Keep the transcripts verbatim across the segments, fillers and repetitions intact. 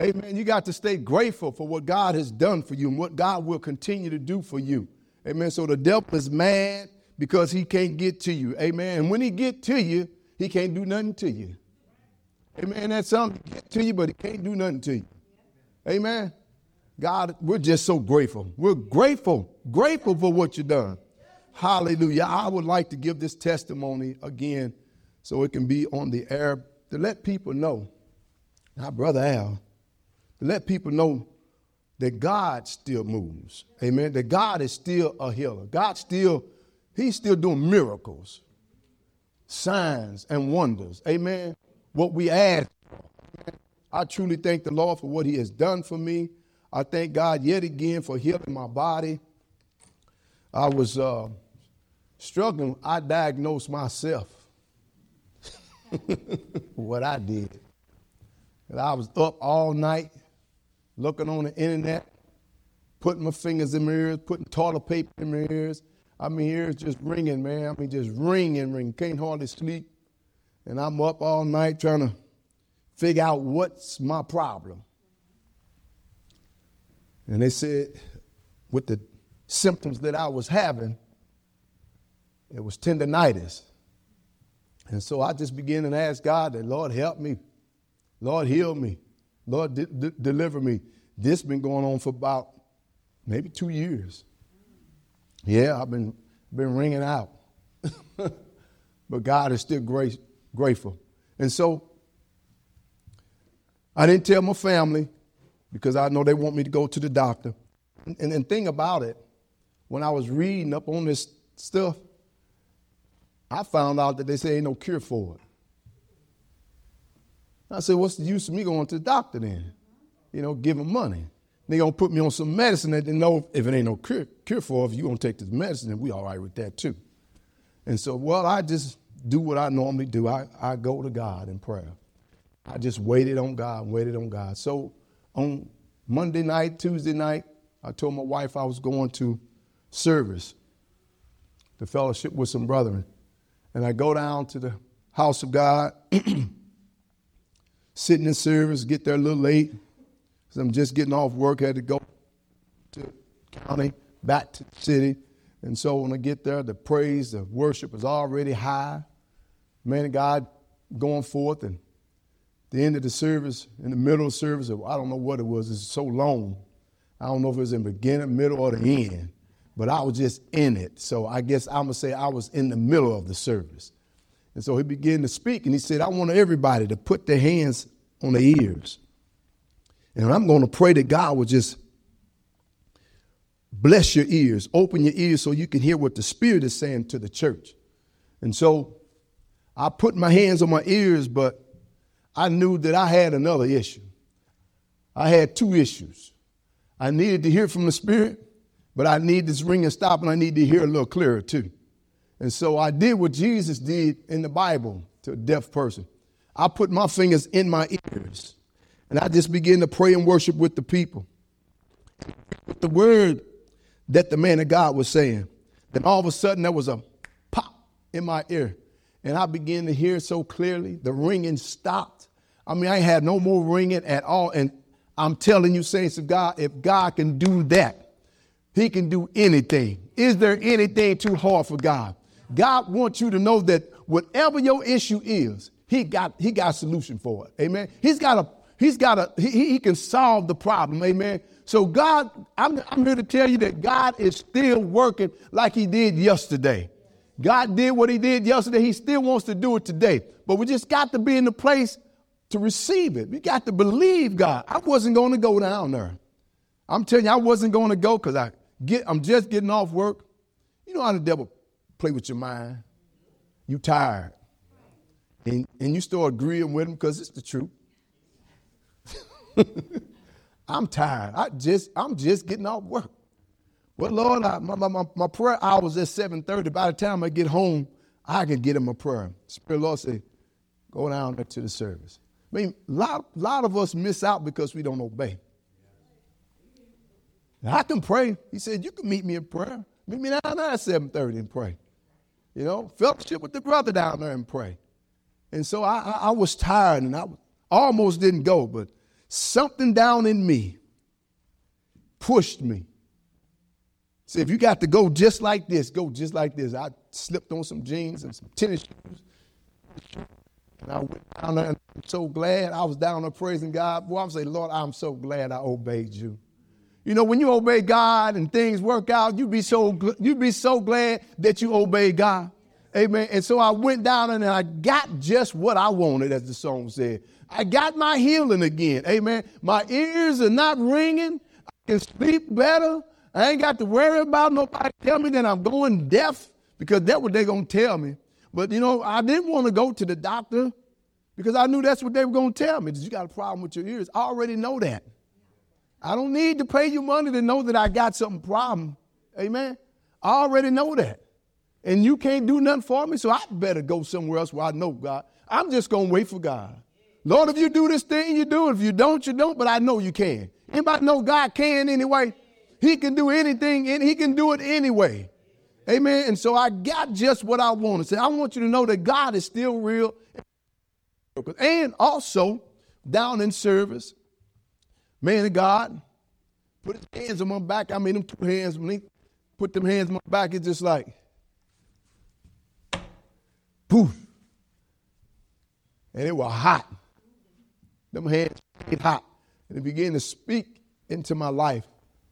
Amen. You got to stay grateful for what God has done for you and what God will continue to do for you. Amen. So the devil is mad because he can't get to you. Amen. And when he get to you, he can't do nothing to you. Amen. That's something he get to you, but he can't do nothing to you. Amen. God, we're just so grateful. We're grateful, grateful for what you've done. Hallelujah. I would like to give this testimony again so it can be on the air to let people know, our brother Al, to let people know that God still moves. Amen. That God is still a healer. God still, he's still doing miracles, signs and wonders. Amen. What we ask for. I truly thank the Lord for what he has done for me. I thank God yet again for healing my body. I was uh, struggling. I diagnosed myself what I did. And I was up all night looking on the internet, putting my fingers in my ears, putting toilet paper in my ears. I mean, ears just ringing, man. I mean, just ringing, ringing. Can't hardly sleep. And I'm up all night trying to figure out what's my problem. And they said with the symptoms that I was having, it was tendinitis. And so I just began to ask God that, Lord, help me. Lord, heal me. Lord, de- de- deliver me. This been going on for about maybe two years. Yeah, I've been been ringing out. But God is still grace, grateful. And so I didn't tell my family because I know they want me to go to the doctor. And the thing about it, when I was reading up on this stuff, I found out that they say ain't no cure for it. I said, what's the use of me going to the doctor then? You know, give them money. They're going to put me on some medicine that they know if it ain't no cure, cure for it, if you're going to take this medicine, then we all right with that too. And so, well, I just do what I normally do. I, I go to God in prayer. I just waited on God, waited on God. So on Monday night, Tuesday night, I told my wife I was going to service, the fellowship with some brethren. And I go down to the house of God, sitting in service, get there a little late, because I'm just getting off work, had to go to county, back to the city. And so when I get there, the praise, the worship is already high. Man of God going forth, and the end of the service, in the middle of the service, I don't know what it was. It's so long. I don't know if it was in the beginning, middle, or the end. But I was just in it. So I guess I'm going to say I was in the middle of the service. And so he began to speak, and he said, I want everybody to put their hands on their ears. And I'm going to pray that God will just bless your ears, open your ears so you can hear what the Spirit is saying to the church. And so I put my hands on my ears, but I knew that I had another issue. I had two issues. I needed to hear from the Spirit, but I need this ring and stop, and I need to hear a little clearer too. And so I did what Jesus did in the Bible to a deaf person. I put my fingers in my ears, and I just began to pray and worship with the people. With the word that the man of God was saying, then all of a sudden there was a pop in my ear, and I began to hear so clearly. The ringing stopped. I mean, I had no more ringing at all. And I'm telling you, saints of God, if God can do that, he can do anything. Is there anything too hard for God? God wants you to know that whatever your issue is, he got he got a solution for it. Amen. He's got a he's got a he, he can solve the problem. Amen. So God, I'm, I'm here to tell you that God is still working like he did yesterday. God did what he did yesterday. He still wants to do it today. But we just got to be in the place to receive it. We got to believe God. I wasn't going to go down there. I'm telling you, I wasn't going to go because I get I'm just getting off work. You know how the devil play with your mind. You tired. And, and you start agreeing with him because it's the truth. I'm tired. I just, I'm just getting off work. Well, Lord, I, my, my, my prayer hours at seven thirty. By the time I get home, I can get in my prayer. Spirit Lord say, go down there to the service. I mean, a lot, lot of us miss out because we don't obey. Now, I can pray. He said, you can meet me in prayer. Meet me down there at seven thirty and pray. You know, fellowship with the brother down there and pray. And so I, I, I was tired, and I almost didn't go, but something down in me pushed me. See, if you got to go just like this, go just like this. I slipped on some jeans and some tennis shoes. And I went down there and I'm so glad I was down there praising God. Boy, I'm saying, Lord, I'm so glad I obeyed you. You know, when you obey God and things work out, you be so you be so glad that you obey God. Amen. And so I went down and I got just what I wanted, as the song said. I got my healing again. Amen. My ears are not ringing. I can sleep better. I ain't got to worry about nobody tell me that I'm going deaf, because that's what they're going to tell me. But, you know, I didn't want to go to the doctor because I knew that's what they were going to tell me. You got a problem with your ears. I already know that. I don't need to pay you money to know that I got some problem. Amen. I already know that. And you can't do nothing for me, so I better go somewhere else where I know God. I'm just going to wait for God. Lord, if you do this thing, you do it. If you don't, you don't, but I know you can. Anybody know God can anyway? He can do anything, and he can do it anyway. Amen. And so I got just what I wanted. So I want you to know that God is still real. And also, down in service, man of God put his hands on my back. I mean, them two hands, when he put them hands on my back, it's just like, poof. And it was hot. Them hands get hot. And it began to speak into my life.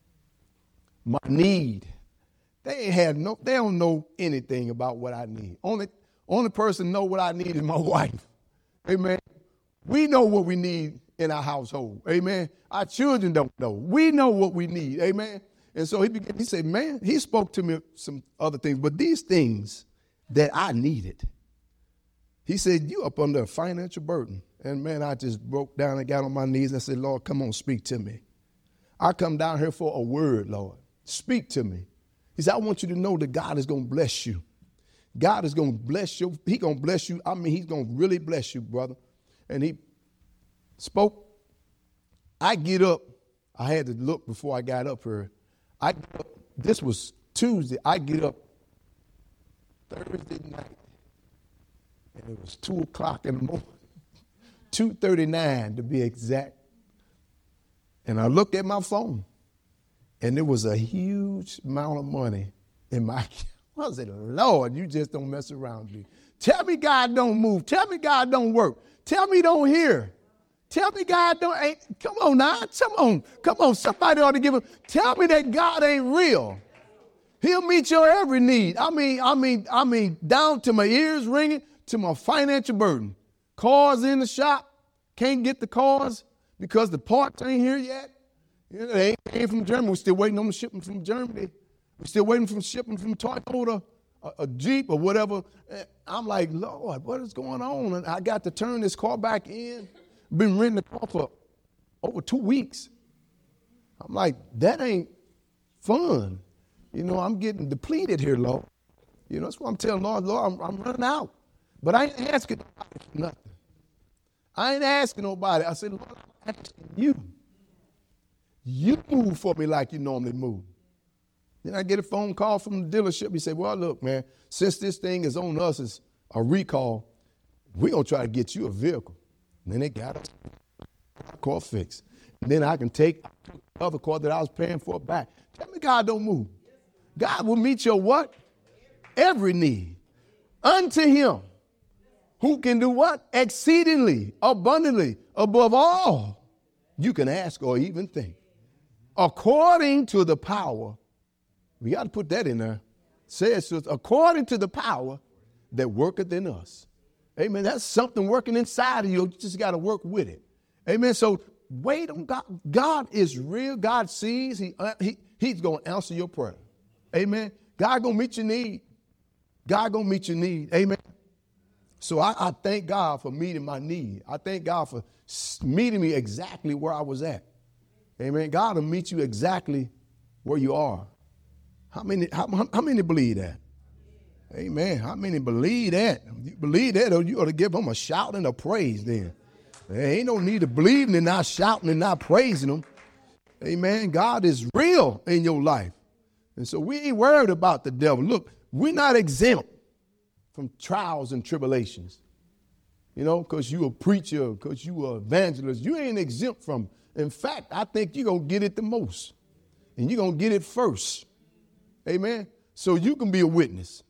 My need. They ain't had no, they don't know anything about what I need. Only, only person know what I need is my wife. Amen. We know what we need in our household. Amen. Our children don't know. We know what we need. Amen. And so he began, he said, man, he spoke to me some other things, but these things that I needed. He said, you up under a financial burden. And man, I just broke down and got on my knees and I said, Lord, come on, speak to me. I come down here for a word, Lord. Speak to me. He said, I want you to know that God is going to bless you. God is going to bless you. He's going to bless you. I mean, he's going to really bless you, brother. And he spoke. I get up. I had to look before I got up here. I get up, this was Tuesday. I get up Thursday night. And it was two o'clock in the morning. two thirty-nine to be exact. And I looked at my phone. And there was a huge amount of money in my account. I said, Lord, you just don't mess around me. Tell me God don't move. Tell me God don't work. Tell me don't hear. Tell me God don't, ain't, come on now. Come on. Come on. Somebody ought to give him. Tell me that God ain't real. He'll meet your every need. I mean, I mean, I mean, down to my ears ringing, to my financial burden. Cars in the shop. Can't get the cars because the parts ain't here yet. You know, they ain't from Germany. We're still waiting on the shipment from Germany. We're still waiting for shipping from Toyota, a, a Jeep or whatever. And I'm like, Lord, what is going on? And I got to turn this car back in. Been renting the car for over two weeks. I'm like, that ain't fun. You know, I'm getting depleted here, Lord. You know, that's what I'm telling Lord, Lord, I'm, I'm running out. But I ain't asking nobody for nothing. I ain't asking nobody. I said, Lord, I'm asking you. You move for me like you normally move. Then I get a phone call from the dealership. He said, well, look, man, since this thing is on us as a recall, we're going to try to get you a vehicle. And then they got a car fixed. And then I can take the other car that I was paying for back. Tell me God don't move. God will meet your what? Every need. Unto him who can do what? Exceedingly, abundantly, above all you can ask or even think. According to the power, we got to put that in there. Says, according to the power that worketh in us. Amen. That's something working inside of you. You just got to work with it. Amen. So wait on God. God is real. God sees. He, uh, he He's going to answer your prayer. Amen. God going to meet your need. God going to meet your need. Amen. So I, I thank God for meeting my need. I thank God for meeting me exactly where I was at. Amen. God will meet you exactly where you are. How many, how, how many believe that? Amen. How many believe that? You believe that, or you ought to give him a shout and a praise then. There ain't no need of believing and not shouting and not praising him. Amen. God is real in your life. And so we ain't worried about the devil. Look, we're not exempt from trials and tribulations. You know, because you a preacher, because you a evangelist. You ain't exempt from In fact, I think you're going to get it the most. And you're going to get it first. Amen. So you can be a witness.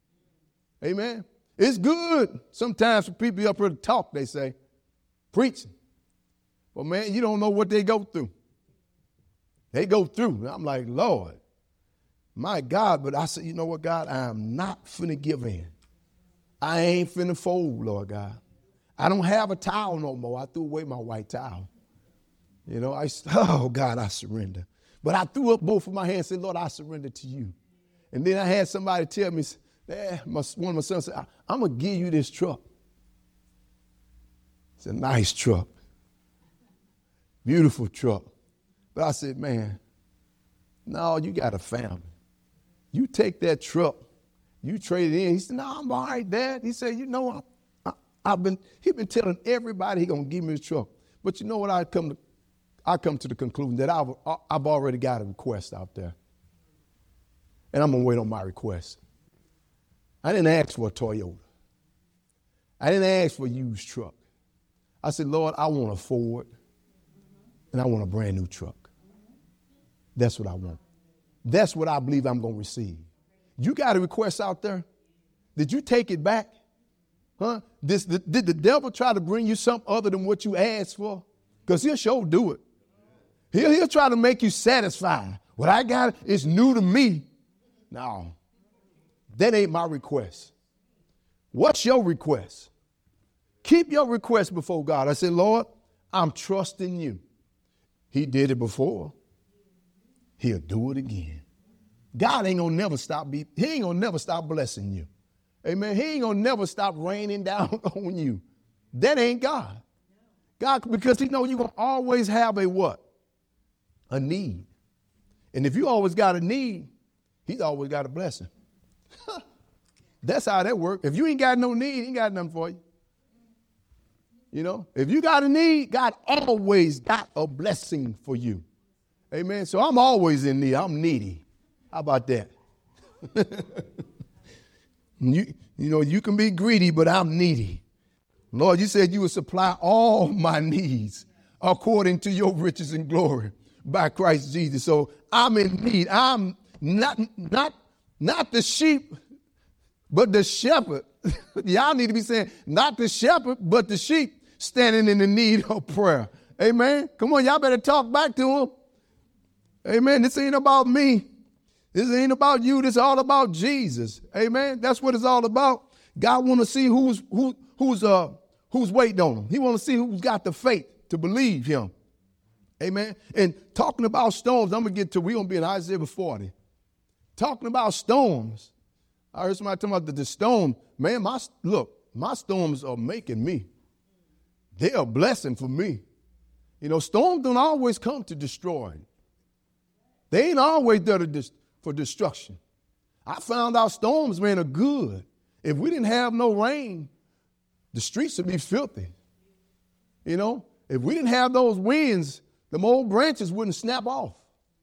Amen. It's good sometimes for people up here to talk, they say, preaching. But, man, you don't know what they go through. They go through. I'm like, Lord, my God. But I said, you know what, God? I am not finna give in. I ain't finna fold, Lord God. I don't have a towel no more. I threw away my white towel. You know, I oh, God, I surrender. But I threw up both of my hands and said, Lord, I surrender to you. And then I had somebody tell me, eh, my, one of my sons said, I'm going to give you this truck. It's a nice truck. Beautiful truck. But I said, man, no, you got a family. You take that truck, you trade it in. He said, no, I'm all right, Dad. He said, you know, I, I, I've been, he been telling everybody he going to give me the truck. But you know what? I come to, I come to the conclusion that I've, I've already got a request out there. And I'm going to wait on my request. I didn't ask for a Toyota. I didn't ask for a used truck. I said, Lord, I want a Ford, and I want a brand new truck. That's what I want. That's what I believe I'm going to receive. You got a request out there? Did you take it back? Huh? This, the, did the devil try to bring you something other than what you asked for? Because he'll sure do it. He'll, he'll try to make you satisfied. What I got is new to me. No, that ain't my request. What's your request? Keep your request before God. I said, Lord, I'm trusting you. He did it before. He'll do it again. God ain't gonna never stop be, he ain't gonna never stop blessing you. Amen. He ain't gonna never stop raining down on you. That ain't God. God, because he know you're gonna always have a what? A need. And if you always got a need, he's always got a blessing. That's how that works. If you ain't got no need, he ain't got nothing for you. You know, if you got a need, God always got a blessing for you. Amen. So I'm always in need. I'm needy. How about that? you, you know, you can be greedy, but I'm needy. Lord, you said you would supply all my needs according to your riches and glory by Christ Jesus. So I'm in need. I'm not, not, not the sheep, but the shepherd. Y'all need to be saying, not the shepherd, but the sheep standing in the need of prayer. Amen. Come on, y'all better talk back to him. Amen. This ain't about me. This ain't about you. This is all about Jesus. Amen. That's what it's all about. God want to see who's who who's uh who's waiting on him. He want to see who's got the faith to believe him. Amen. And talking about storms, I'm gonna get to. We're gonna be in Isaiah forty. Talking about storms. I heard somebody talking about the, the storm. Man, my look, my storms are making me. They are a blessing for me. You know, storms don't always come to destroy. They ain't always there to dis- for destruction. I found out storms, man, are good. If we didn't have no rain, the streets would be filthy. You know, if we didn't have those winds, the old branches wouldn't snap off.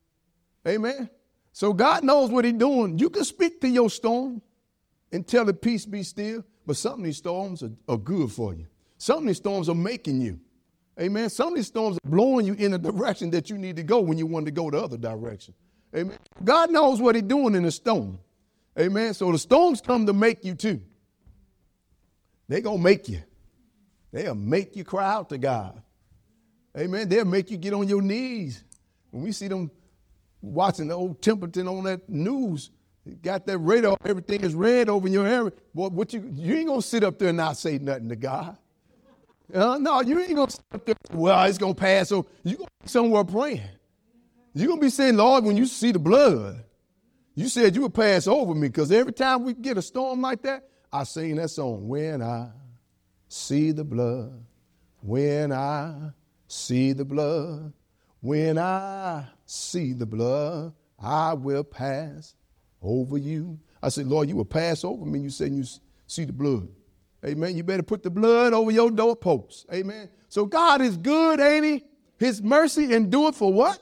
Amen. So God knows what he's doing. You can speak to your storm and tell it peace be still, but some of these storms are, are good for you. Some of these storms are making you. Amen. Some of these storms are blowing you in a direction that you need to go when you want to go the other direction. Amen. God knows what he's doing in the storm. Amen. So the storms come to make you too. They're going to make you. They'll make you cry out to God. Amen. They'll make you get on your knees. When we see them watching the old Templeton on that news, got that radar, everything is red over in your area. Boy, what you, you ain't going to sit up there and not say nothing to God. Uh, no, you ain't going to sit up there, well, it's going to pass. So you're going to be somewhere praying. You're going to be saying, Lord, when you see the blood, you said you would pass over me, because every time we get a storm like that, I sing that song, when I see the blood, when I see the blood, when I see the blood, I will pass over you. I said, Lord, you will pass over me. You said you see the blood. Amen. You better put the blood over your doorposts. Amen. So God is good, ain't he? His mercy endureth for what?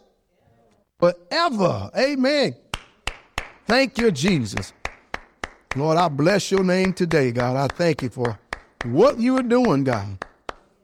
Forever. Amen. Thank you, Jesus. Lord, I bless your name today, God. I thank you for what you are doing, God.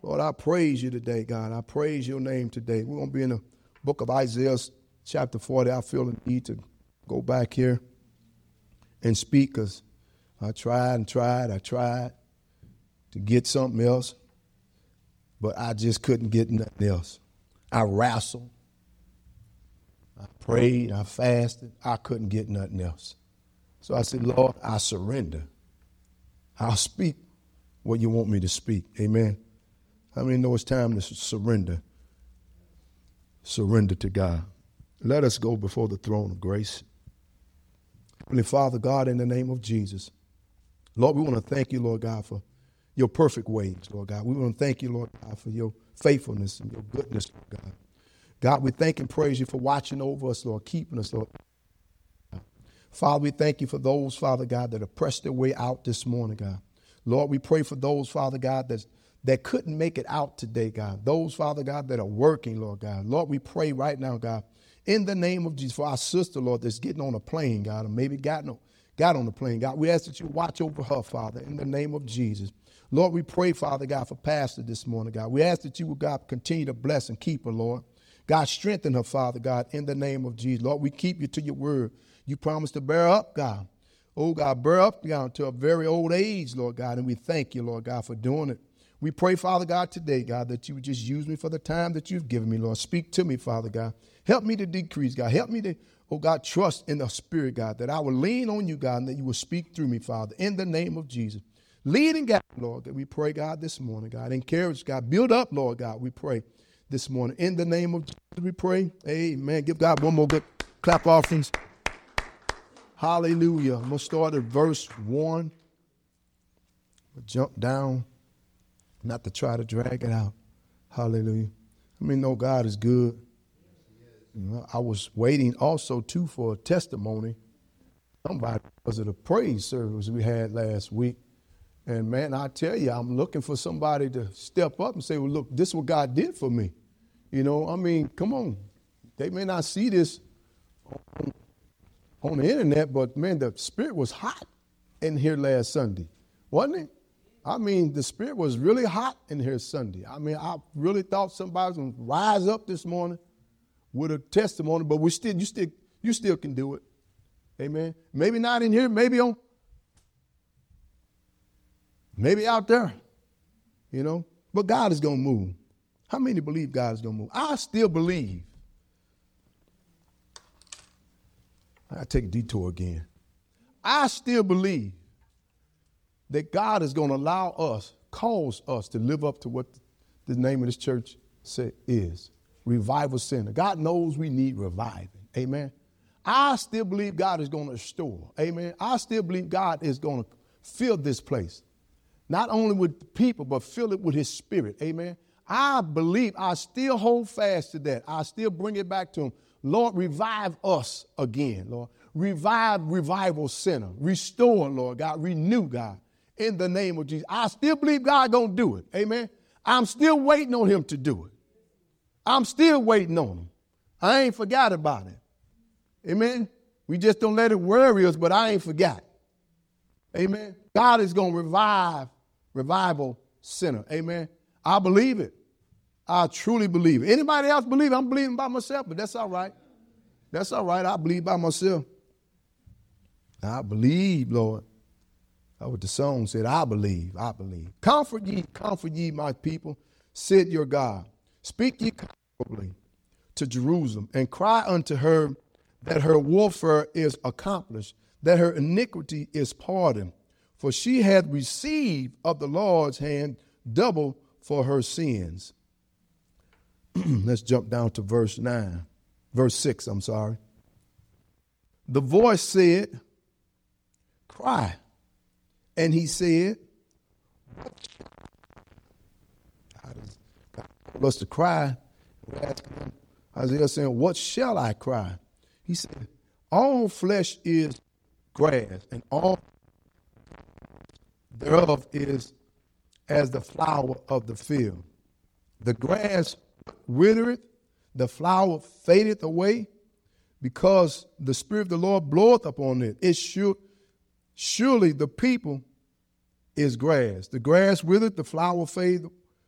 Lord, I praise you today, God. I praise your name today. We're going to be in the book of Isaiah, chapter forty. I feel the need to go back here and speak because I tried and tried. I tried to get something else, but I just couldn't get nothing else. I wrestled. I prayed. I fasted. I couldn't get nothing else. So I said, Lord, I surrender. I'll speak what you want me to speak. Amen. How many know it's time to surrender? Surrender to God. Let us go before the throne of grace. Heavenly Father, God, in the name of Jesus, Lord, we want to thank you, Lord God, for your perfect ways, Lord God. We want to thank you, Lord God, for your faithfulness and your goodness, Lord God. God, we thank and praise you for watching over us, Lord, keeping us, Lord. Father, we thank you for those, Father God, that have pressed their way out this morning, God. Lord, we pray for those, Father God, that's that couldn't make it out today, God. Those, Father God, that are working, Lord God. Lord, we pray right now, God, in the name of Jesus, for our sister, Lord, that's getting on a plane, God, or maybe got, no, got on the plane, God. We ask that you watch over her, Father, in the name of Jesus. Lord, we pray, Father God, for Pastor this morning, God. We ask that you, God, continue to bless and keep her, Lord. God, strengthen her, Father God, in the name of Jesus. Lord, we keep you to your word. You promised to bear up, God. Oh, God, bear up, God, to a very old age, Lord God, and we thank you, Lord God, for doing it. We pray, Father God, today, God, that you would just use me for the time that you've given me, Lord. Speak to me, Father God. Help me to decrease, God. Help me to, oh, God, trust in the Spirit, God, that I will lean on you, God, and that you will speak through me, Father, in the name of Jesus. Lead and guide, Lord, that we pray, God, this morning, God. Encourage, God. Build up, Lord God, we pray this morning. In the name of Jesus, we pray. Amen. Give God one more good clap offerings. Hallelujah. I'm going to start at verse one. Jump down. Not to try to drag it out. Hallelujah. I mean, no, God is good. You know, I was waiting also, too, for a testimony. Somebody, because of the praise service we had last week. And, man, I tell you, I'm looking for somebody to step up and say, well, look, this is what God did for me. You know, I mean, come on. They may not see this on, on the internet, but, man, the Spirit was hot in here last Sunday, wasn't it? I mean, the Spirit was really hot in here Sunday. I mean, I really thought somebody was going to rise up this morning with a testimony, but we still, you still, you still can do it. Amen. Maybe not in here, maybe on, maybe out there, you know, but God is going to move. How many believe God is going to move? I still believe. I take a detour again. I still believe that God is going to allow us, cause us to live up to what the name of this church say is. Revival Center. God knows we need reviving. Amen. I still believe God is going to restore. Amen. I still believe God is going to fill this place. Not only with people, but fill it with his Spirit. Amen. I believe, I still hold fast to that. I still bring it back to him. Lord, revive us again, Lord. Revive Revival Center. Restore, Lord God. Renew, God. In the name of Jesus. I still believe God going to do it. Amen. I'm still waiting on him to do it. I'm still waiting on him. I ain't forgot about it. Amen. We just don't let it worry us, but I ain't forgot. Amen. God is going to revive Revival Center. Amen. I believe it. I truly believe it. Anybody else believe it? I'm believing by myself, but that's all right. That's all right. I believe by myself. I believe, Lord. That's what the song said. I believe. I believe. Comfort ye, comfort ye, my people, said your God. Speak ye comfortably to Jerusalem and cry unto her that her warfare is accomplished, that her iniquity is pardoned. For she hath received of the Lord's hand double for her sins. Let's jump down to verse nine, verse six, I'm sorry. The voice said, cry. And he said, God told us to cry. We're asking him, Isaiah saying, what shall I cry? He said, all flesh is grass, and all thereof is as the flower of the field. The grass withereth, the flower fadeth away, because the Spirit of the Lord bloweth upon it. It sure, surely the people is grass. The grass withereth, the flower fade,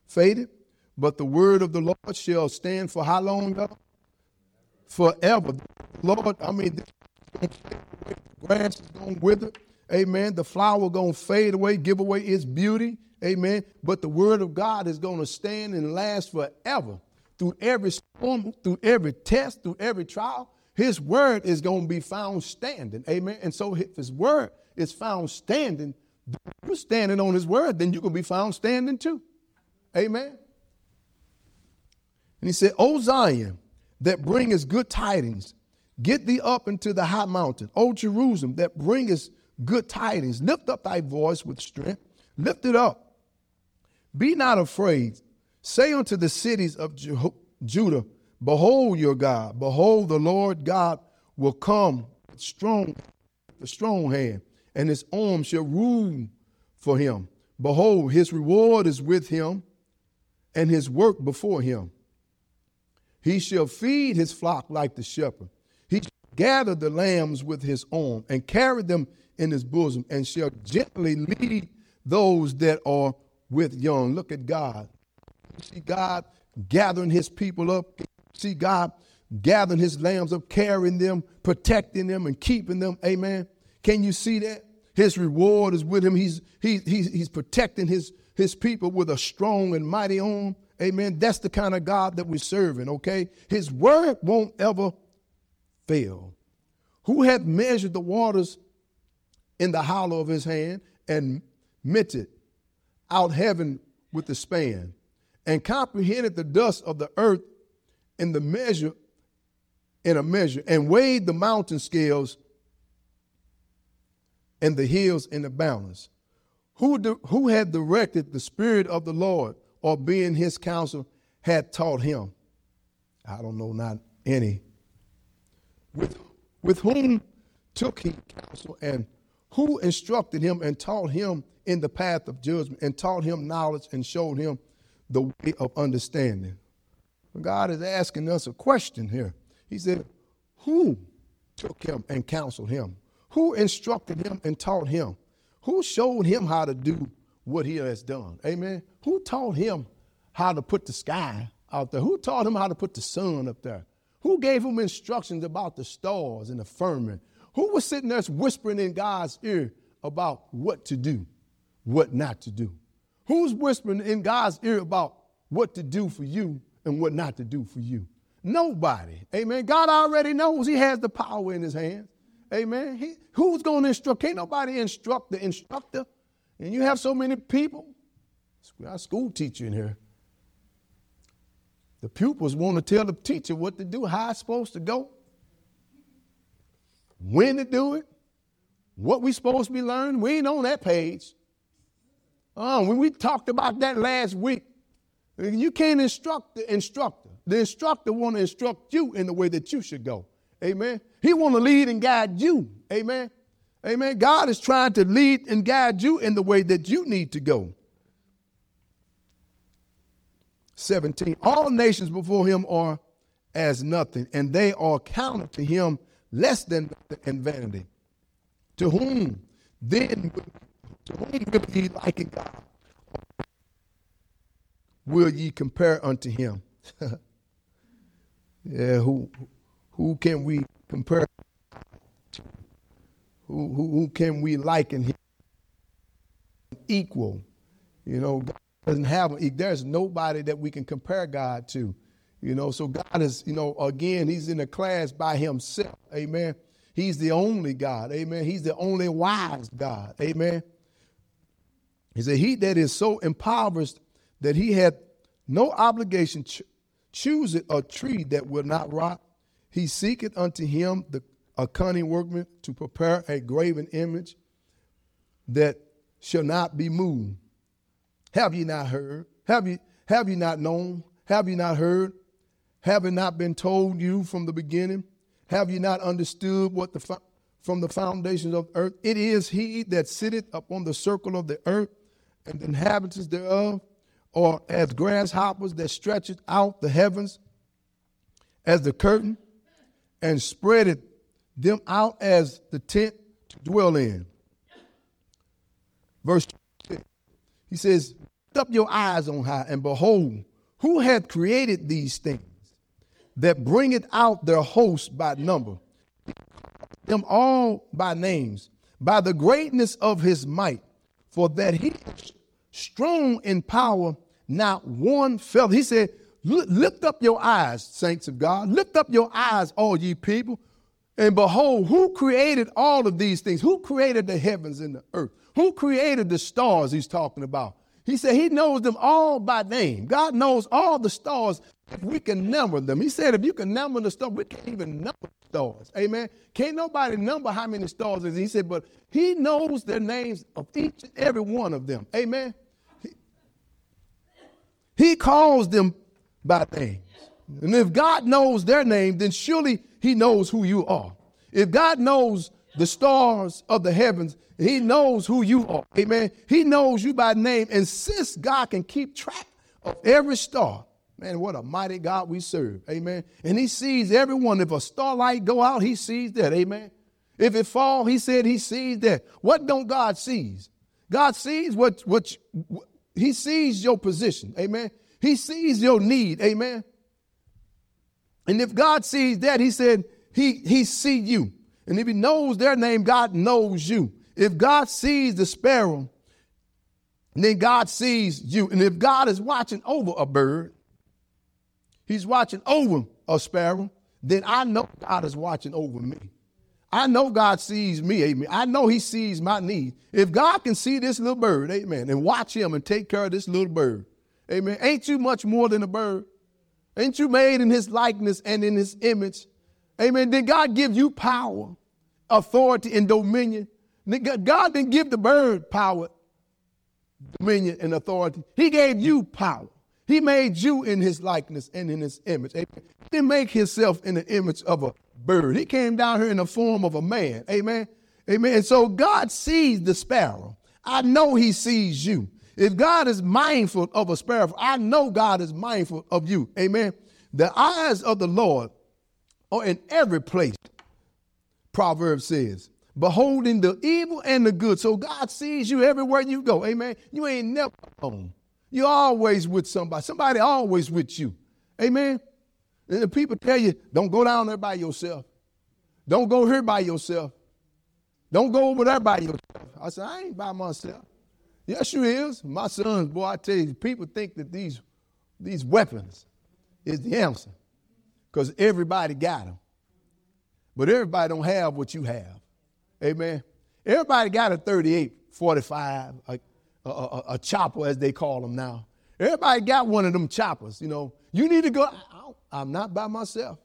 faded, but the word of the Lord shall stand for how long, God? Forever. Lord, I mean, the grass is going to wither. Amen. The flower going to fade away, give away its beauty. Amen. But the word of God is going to stand and last forever. Through every storm, through every test, through every trial, his word is going to be found standing. Amen. And so if his word is found standing, you're standing on his word, then you can be found standing too. Amen. And he said, O Zion, that bringeth good tidings, get thee up into the high mountain. O Jerusalem, that bringeth good tidings, lift up thy voice with strength, lift it up. Be not afraid. Say unto the cities of Ju- Judah, behold your God. Behold, the Lord God will come with strong, the strong hand, and his arm shall rule for him. Behold, his reward is with him, and his work before him. He shall feed his flock like the shepherd. He shall gather the lambs with his arm, and carry them in his bosom, and shall gently lead those that are with young. Look at God. You see God gathering his people up. You see God gathering his lambs up, carrying them, protecting them, and keeping them. Amen. Can you see that? His reward is with him. He's he, he's he's protecting his his people with a strong and mighty arm. Amen. That's the kind of God that we're serving. Okay. His word won't ever fail. Who hath measured the waters in the hollow of his hand, and meted out heaven with the span, and comprehended the dust of the earth in the measure, in a measure, and weighed the mountain scales and the hills in the balance? Who, do, who had directed the Spirit of the Lord, or being his counsel had taught him? I don't know, not any. With, with whom took he counsel, and who instructed him and taught him in the path of judgment, and taught him knowledge and showed him the way of understanding? God is asking us a question here. He said, who took him and counseled him? Who instructed him and taught him? Who showed him how to do what he has done? Amen. Who taught him how to put the sky out there? Who taught him how to put the sun up there? Who gave him instructions about the stars and the firmament? Who was sitting there whispering in God's ear about what to do, what not to do? Who's whispering in God's ear about what to do for you and what not to do for you? Nobody. Amen. God already knows. He has the power in his hands. Amen. He, who's going to instruct? Can't nobody instruct the instructor. And you have so many people. We got a school teacher in here. The pupils want to tell the teacher what to do, how it's supposed to go, when to do it, what we supposed to be learning. We ain't on that page. Oh, when we talked about that last week, you can't instruct the instructor. The instructor want to instruct you in the way that you should go. Amen. He want to lead and guide you. Amen. Amen. God is trying to lead and guide you in the way that you need to go. seventeen. All nations before him are as nothing, and they are counted to him less than in vanity. To whom then, to whom will ye liken God? Will ye compare unto him? Yeah, who who can we compare to? Who, who, who can we liken him? Equal. You know, God doesn't have, there's nobody that we can compare God to. You know, so God is, you know, again, he's in a class by himself. Amen. He's the only God. Amen. He's the only wise God. Amen. He said, he that is so impoverished that he had no obligation, ch- chooseth a tree that will not rot. He seeketh unto him the, a cunning workman to prepare a graven image that shall not be moved. Have ye not heard? Have you, have you not known? Have you not heard? Have it not been told you from the beginning? Have you not understood what the fo- from the foundations of earth? It is he that sitteth upon the circle of the earth, and the inhabitants thereof, or as grasshoppers that stretcheth out the heavens as the curtain, and spreadeth them out as the tent to dwell in. Verse six, he says, Lift up your eyes on high, and behold, who hath created these things, that bringeth out their host by number, them all by names, by the greatness of his might, for that he is strong in power, not one fell. He said, lift up your eyes, saints of God. Lift up your eyes, all ye people. And behold, who created all of these things? Who created the heavens and the earth? Who created the stars he's talking about? He said he knows them all by name. God knows all the stars if we can number them. He said if you can number the stars, we can't even number the stars. Amen. Can't nobody number how many stars there is. He said, but he knows the names of each and every one of them. Amen. He, he calls them by names. And if God knows their name, then surely he knows who you are. If God knows the stars of the heavens, he knows who you are. Amen. He knows you by name. And since God can keep track of every star, man, what a mighty God we serve. Amen. And he sees everyone. If a starlight go out, he sees that. Amen. If it fall, he said he sees that. What don't God sees? God sees what, what, what he sees your position. Amen. He sees your need. Amen. And if God sees that, he said he, he see you. And if he knows their name, God knows you. If God sees the sparrow, then God sees you. And if God is watching over a bird, he's watching over a sparrow, then I know God is watching over me. I know God sees me, amen. I know he sees my need. If God can see this little bird, amen, and watch him and take care of this little bird, amen, ain't you much more than a bird? Ain't you made in his likeness and in his image? Amen. Did God give you power, authority, and dominion? God didn't give the bird power, dominion, and authority. He gave you power. He made you in his likeness and in his image. Amen. He didn't make himself in the image of a bird. He came down here in the form of a man. Amen. Amen. And so God sees the sparrow. I know he sees you. If God is mindful of a sparrow, I know God is mindful of you. Amen. The eyes of the Lord are in every place, Proverbs says, beholding the evil and the good. So God sees you everywhere you go. Amen. You ain't never alone. You're always with somebody. Somebody always with you. Amen. And the people tell you, don't go down there by yourself. Don't go here by yourself. Don't go over there by yourself. I said, I ain't by myself. Yes, you is. My sons, boy, I tell you, people think that these, these weapons is the answer because everybody got them. But everybody don't have what you have. Amen. Everybody got a thirty-eight, forty-five, a, a, a, a chopper, as they call them now. Everybody got one of them choppers. You know, you need to go. I, I'm not by myself.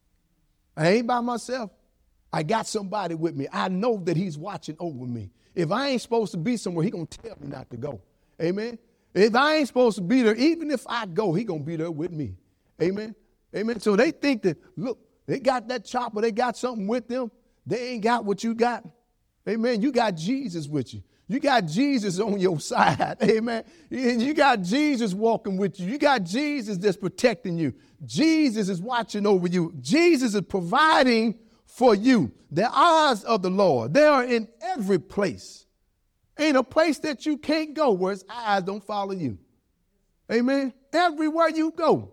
I ain't by myself. I got somebody with me. I know that he's watching over me. If I ain't supposed to be somewhere, he going to tell me not to go. Amen. If I ain't supposed to be there, even if I go, he going to be there with me. Amen. Amen. So they think that, look, they got that chopper. They got something with them. They ain't got what you got. Amen. You got Jesus with you. You got Jesus on your side. Amen. And you got Jesus walking with you. You got Jesus that's protecting you. Jesus is watching over you. Jesus is providing for you. The eyes of the Lord, they are in every place. Ain't a place that you can't go where his eyes don't follow you. Amen. Everywhere you go.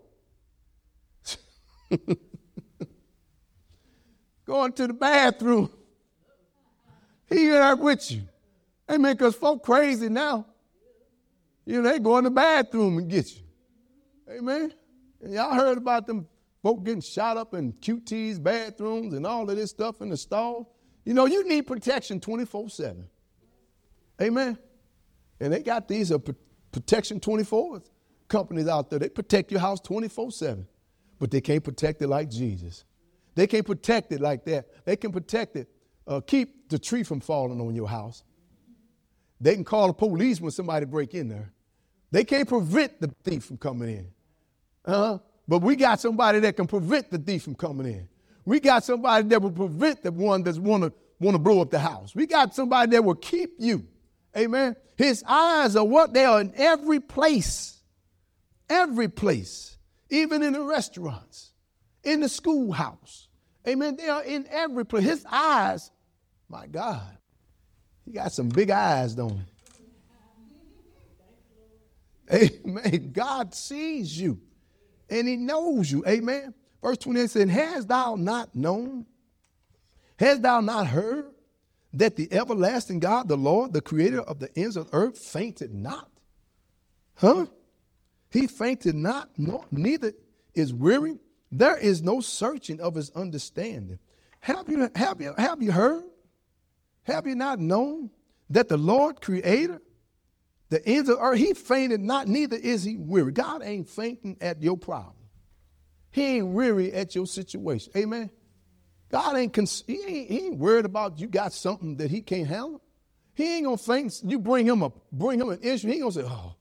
Going to the bathroom. He there with you. Amen. Because folk crazy now. You know, they go in the bathroom and get you. Amen. And y'all heard about them folk getting shot up in Q T's bathrooms and all of this stuff in the stall. You know, you need protection twenty-four seven. Amen. And they got these uh, protection twenty-four companies out there. They protect your house twenty-four seven. But they can't protect it like Jesus. They can't protect it like that. They can protect it, uh, keep the tree from falling on your house. They can call the police when somebody break in there. They can't prevent the thief from coming in. Uh-huh. But we got somebody that can prevent the thief from coming in. We got somebody that will prevent the one that's want to want to blow up the house. We got somebody that will keep you. Amen. His eyes are what? They are in every place. Every place. Even in the restaurants. In the schoolhouse. Amen. They are in every place. His eyes, my God. He got some big eyes, don't he? Amen. God sees you and he knows you. Amen. Verse twenty-eight said, hast thou not known? Hast thou not heard that the everlasting God, the Lord, the creator of the ends of the earth, fainted not? Huh? He fainted not, nor, neither is weary. There is no searching of his understanding. Have you, have you, have you heard? Have you not known that the Lord creator, the ends of the earth, he fainted not, neither is he weary. God ain't fainting at your problem. He ain't weary at your situation. Amen. God ain't, cons- he ain't, he ain't worried about you got something that he can't handle. He ain't gonna faint. You bring him a, bring him an issue. He ain't gonna say, oh,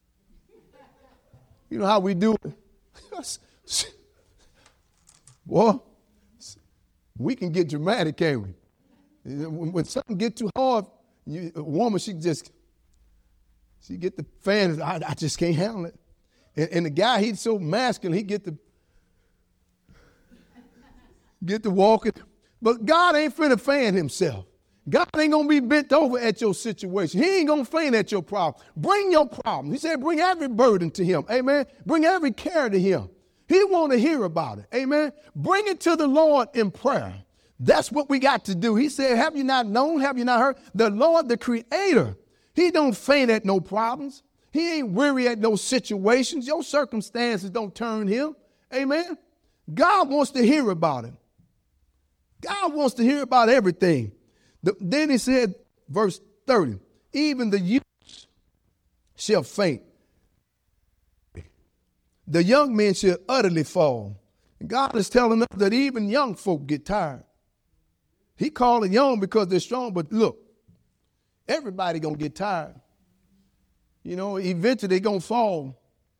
you know how we do it. Well, we can get dramatic, can't we? When, when something get too hard, you, a woman, she just, she get the fan, I, I just can't handle it. And, and the guy, he's so masculine, he get the, get to walking. But God ain't finna fan himself. God ain't gonna be bent over at your situation. He ain't gonna faint at your problem. Bring your problem. He said, bring every burden to him. Amen. Bring every care to him. He want to hear about it. Amen. Bring it to the Lord in prayer. That's what we got to do. He said, have you not known? Have you not heard? The Lord, the creator, he don't faint at no problems. He ain't weary at no situations. Your circumstances don't turn him. Amen. God wants to hear about it. God wants to hear about everything. The, then he said, verse thirty, even the youths shall faint. The young men shall utterly fall. And God is telling us that even young folk get tired. He called it young because they're strong, but look, everybody gonna get tired. You know, eventually they're gonna fall.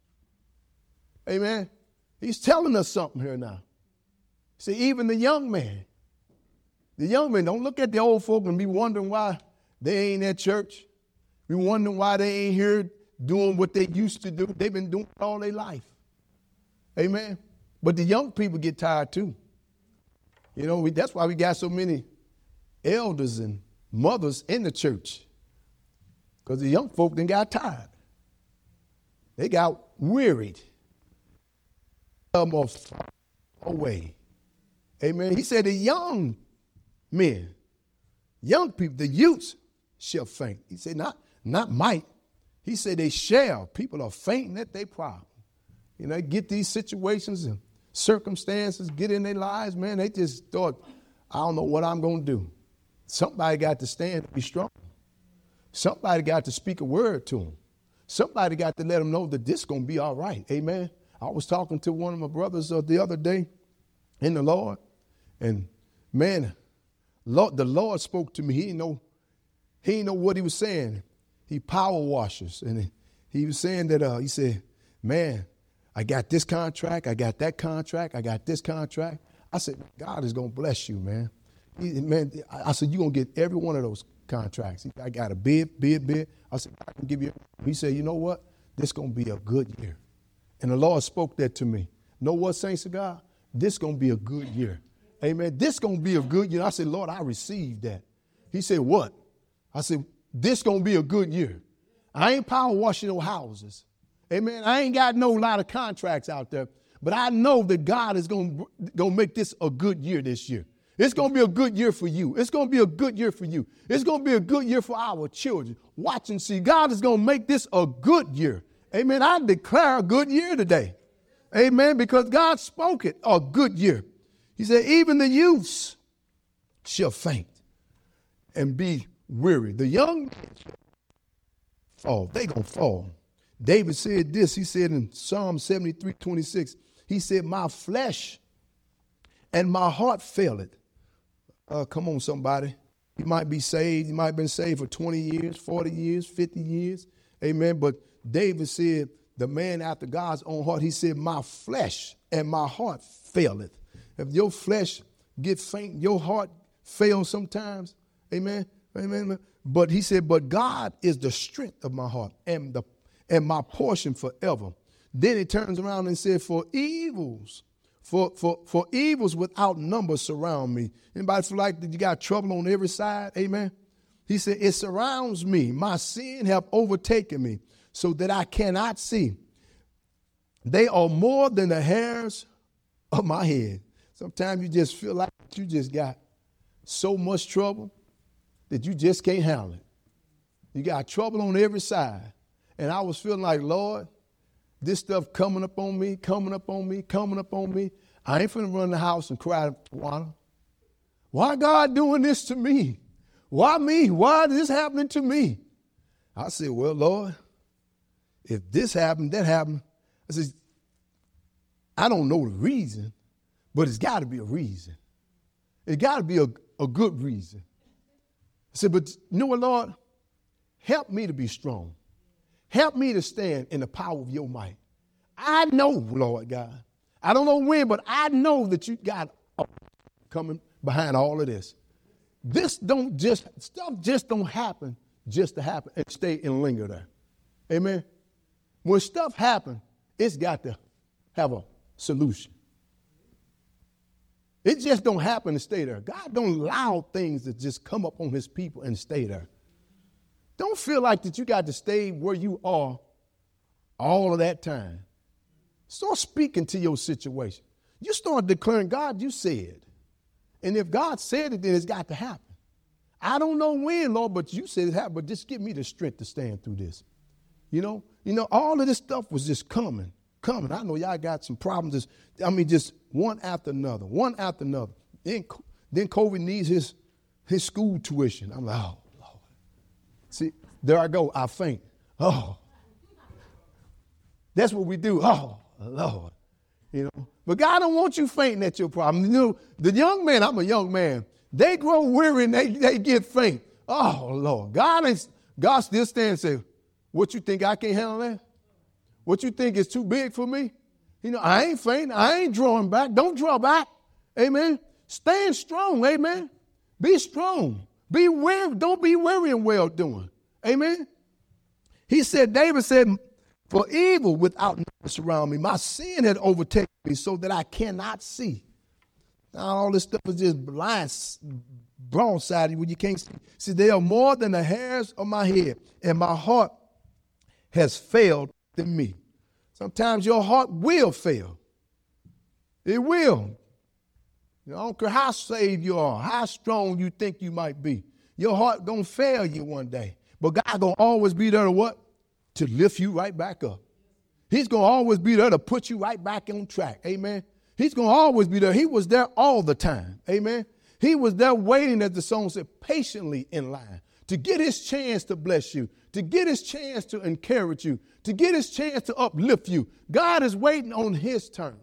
Amen. He's telling us something here now. See, even the young man, the young men, don't look at the old folk and be wondering why they ain't at church. Be wondering why they ain't here doing what they used to do. They've been doing it all their life. Amen. But the young people get tired too. You know, we, that's why we got so many elders and mothers in the church. Because the young folk then got tired. They got wearied. Almost away. Amen. He said the young men, young people, the youths shall faint. He said not, not might. He said they shall. People are fainting at their problem. You know, they get these situations and circumstances, get in their lives, man. They just thought, I don't know what I'm going to do. Somebody got to stand and be strong. Somebody got to speak a word to them. Somebody got to let them know that this is going to be all right. Amen. I was talking to one of my brothers uh, the other day in the Lord, and man, Lord, the Lord spoke to me. He didn't know, he didn't know what he was saying. He power washes, and he was saying that uh, he said, man, I got this contract, I got that contract, I got this contract. I said, God is going to bless you, man. He, man, I said, you're going to get every one of those contracts. I got a bid, bid, bid. I said, I can give you. He said, you know what? This is going to be a good year. And the Lord spoke that to me. Know what, saints of God? This is going to be a good year. Amen. This is going to be a good year. I said, Lord, I received that. He said, what? I said, this is going to be a good year. I ain't power washing no houses. Amen. I ain't got no lot of contracts out there, but I know that God is going to make this a good year this year. It's going to be a good year for you. It's going to be a good year for you. It's going to be a good year for our children. Watch and see. God is going to make this a good year. Amen. I declare a good year today. Amen. Because God spoke it, a good year. He said, even the youths shall faint and be weary. The young men shall fall. They going to fall. David said this. He said in Psalm seventy-three twenty-six, he said, my flesh and my heart faileth. Uh, come on, somebody. You might be saved. You might have been saved for twenty years, forty years, fifty years. Amen. But David said, the man after God's own heart, he said, my flesh and my heart faileth. If your flesh get faint, your heart fails sometimes. Amen. Amen. But he said, but God is the strength of my heart and the and my portion forever. Then he turns around and said, for evils, for, for, for evils without number surround me. Anybody feel like that you got trouble on every side? Amen. He said, it surrounds me. My sin have overtaken me. so that I cannot see. They are more than the hairs of my head. Sometimes you just feel like you just got so much trouble that you just can't handle it. You got trouble on every side. And I was feeling like, Lord, this stuff coming up on me, coming up on me, coming up on me. I ain't finna run the house and cry to Tawana. Why God doing this to me? Why me? Why is this happening to me? I said, well, Lord, if this happened, that happened. I said, I don't know the reason, but it's got to be a reason. It got to be a, a good reason. I said, but you know what, Lord? Help me to be strong. Help me to stand in the power of your might. I know, Lord God. I don't know when, but I know that you got coming behind all of this. This don't just, stuff just don't happen just to happen and stay and linger there. Amen. When stuff happens, it's got to have a solution. It just don't happen and stay there. God don't allow things to just come up on his people and stay there. Don't feel like that you got to stay where you are all of that time. Start speaking to your situation. You start declaring, God, you said. And if God said it, then it's got to happen. I don't know when, Lord, but you said it happened, but just give me the strength to stand through this. You know, you know, all of this stuff was just coming, coming. I know y'all got some problems. Just, I mean, just one after another, one after another. Then, then COVID needs his, his school tuition. I'm like, oh, Lord. See, there I go. I faint. Oh, that's what we do. Oh, Lord. You know, but God don't want you fainting at your problem. You know, the young man, I'm a young man, they grow weary and they, they get faint. Oh, Lord. God, ain't, God still stands and say, what you think I can't handle that? What you think is too big for me? You know, I ain't fainting. I ain't drawing back. Don't draw back. Amen. Stand strong. Amen. Be strong. Be weary. Don't be weary in well doing. Amen. He said, David said, for evil without notice around me, my sin had overtaken me so that I cannot see. Now all this stuff is just blind, broadside when you can't see. See, they are more than the hairs of my head, and my heart has failed in me. Sometimes your heart will fail. It will. You know, I don't care how saved you are, how strong you think you might be. Your heart gonna fail you one day. But God gonna always be there to what? To lift you right back up. He's gonna always be there to put you right back on track. Amen. He's gonna always be there. He was there all the time. Amen. He was there waiting, as the song said, patiently in line to get his chance to bless you, to get his chance to encourage you, to get his chance to uplift you. God is waiting on his turn.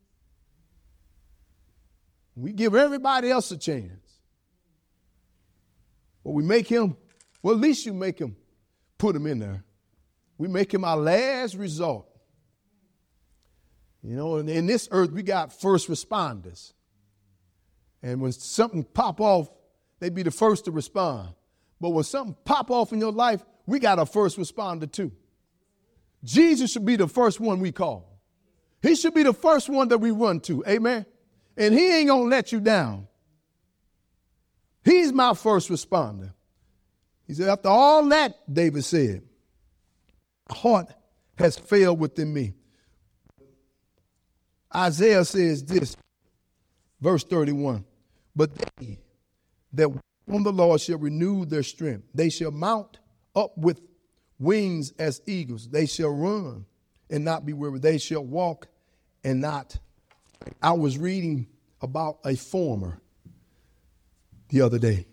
We give everybody else a chance. But we make him, well, at least you make him, put him in there. We make him our last resort. You know, in this earth, we got first responders. And when something pop off, they be the first to respond. But when something pop off in your life, we got a first responder too. Jesus should be the first one we call. He should be the first one that we run to. Amen. And he ain't going to let you down. He's my first responder. He said, after all that, David said, my heart has failed within me. Isaiah says this, verse thirty-one, but they that wait on the Lord shall renew their strength. They shall mount up with wings as eagles. They shall run and not be weary. They shall walk and not. I was reading about a farmer the other day.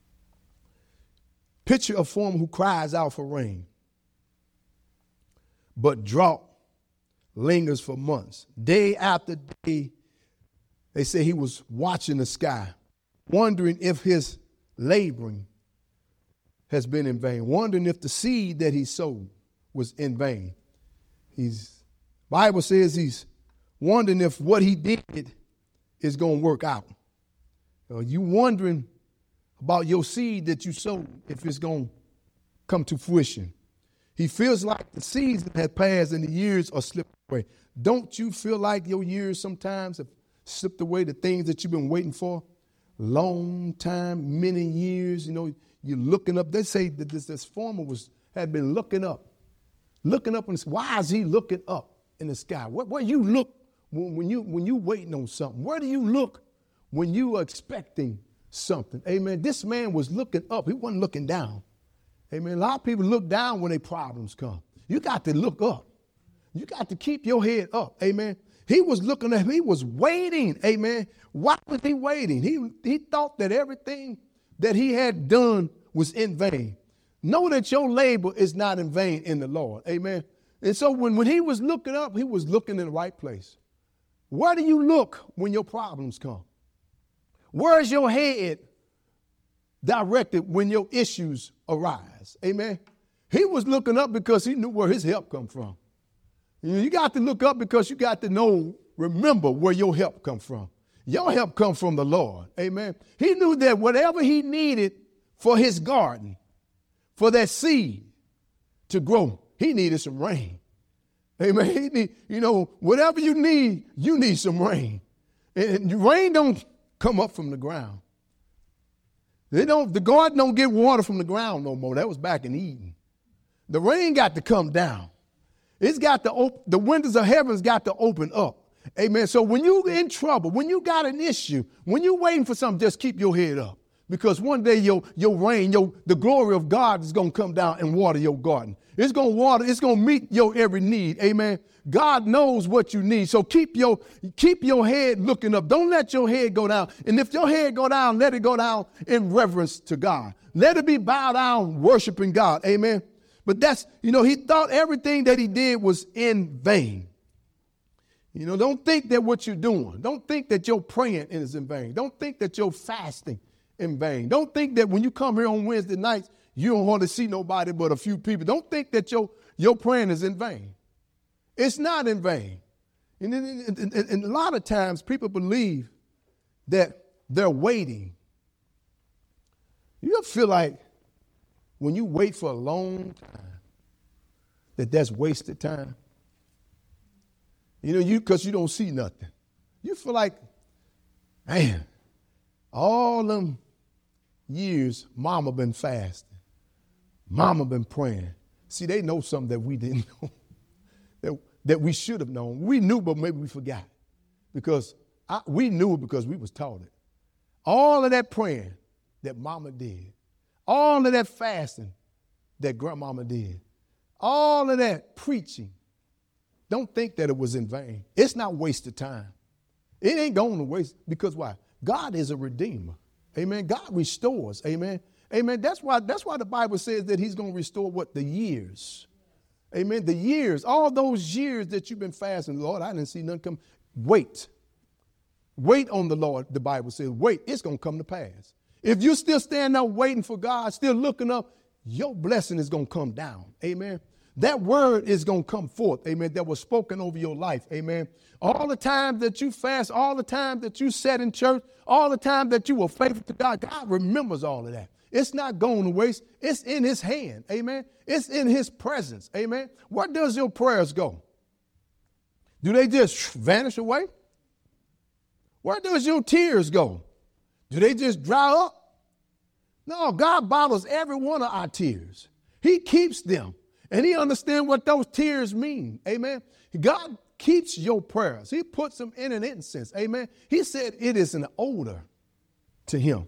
Picture a farmer who cries out for rain, but drought lingers for months. Day after day, they say he was watching the sky, wondering if his laboring has been in vain, wondering if the seed that he sowed was in vain. He's, Bible says he's wondering if what he did is going to work out. Are you wondering about your seed that you sowed, if it's going to come to fruition? He feels like the season has passed and the years are slipped away. Don't you feel like your years sometimes have slipped away, the things that you've been waiting for? Long time, many years, you know, you're looking up. They say that this, this farmer was had been looking up, looking up in the sky. Why is he looking up in the sky? Where, where you look when, when you when you waiting on something? Where do you look when you are expecting something? Amen. This man was looking up. He wasn't looking down. Amen. A lot of people look down when their problems come. You got to look up. You got to keep your head up. Amen. He was looking at, he was waiting. Amen. Why was he waiting? He, he thought that everything that he had done was in vain. Know that your labor is not in vain in the Lord. Amen. And so when, when he was looking up, he was looking in the right place. Where do you look when your problems come? Where is your head directed when your issues arise? Amen. He was looking up because he knew where his help come from. You got to look up because you got to know, remember where your help come from. Your help come from the Lord. Amen. He knew that whatever he needed for his garden, for that seed to grow, he needed some rain. Amen. He need, you know, whatever you need, you need some rain. And rain don't come up from the ground. They don't, the garden don't get water from the ground no more. That was back in Eden. The rain got to come down. It's got to open, the windows of heaven's got to open up. Amen. So when you're in trouble, when you got an issue, when you're waiting for something, just keep your head up. Because one day your, your rain, your, the glory of God is going to come down and water your garden. It's going to water, it's going to meet your every need. Amen. God knows what you need. So keep your, keep your head looking up. Don't let your head go down. And if your head go down, let it go down in reverence to God. Let it be bowed down worshiping God. Amen. But that's, you know, he thought everything that he did was in vain. You know, don't think that what you're doing, don't think that your praying is in vain. Don't think that your fasting in vain. Don't think that when you come here on Wednesday nights, you don't want to see nobody but a few people. Don't think that your, your praying is in vain. It's not in vain. And, and, and, and a lot of times people believe that they're waiting. You feel like when you wait for a long time, that that's wasted time. You know, you because you don't see nothing. You feel like, man, all them years, mama been fasting. Mama been praying. See, they know something that we didn't know, that, that we should have known. We knew, but maybe we forgot. Because I, we knew it because we was taught it. All of that praying that mama did. All of that fasting that grandmama did. All of that preaching. Don't think that it was in vain. It's not wasted time. It ain't going to waste because why? God is a redeemer. Amen. God restores. Amen. Amen. That's why, that's why the Bible says that he's going to restore what? The years. Amen. The years, all those years that you've been fasting, Lord, I didn't see none come. Wait. Wait on the Lord, the Bible says. Wait, it's going to come to pass. If you still stand up waiting for God, still looking up, your blessing is going to come down. Amen. That word is going to come forth. Amen. That was spoken over your life. Amen. All the time that you fast, all the time that you sat in church, all the time that you were faithful to God, God remembers all of that. It's not going to waste. It's in his hand. Amen. It's in his presence. Amen. Where does your prayers go? Do they just vanish away? Where does your tears go? Do they just dry up? No, God bottles every one of our tears. He keeps them. And he understands what those tears mean. Amen. God keeps your prayers. He puts them in an incense. Amen. He said it is an odor to him.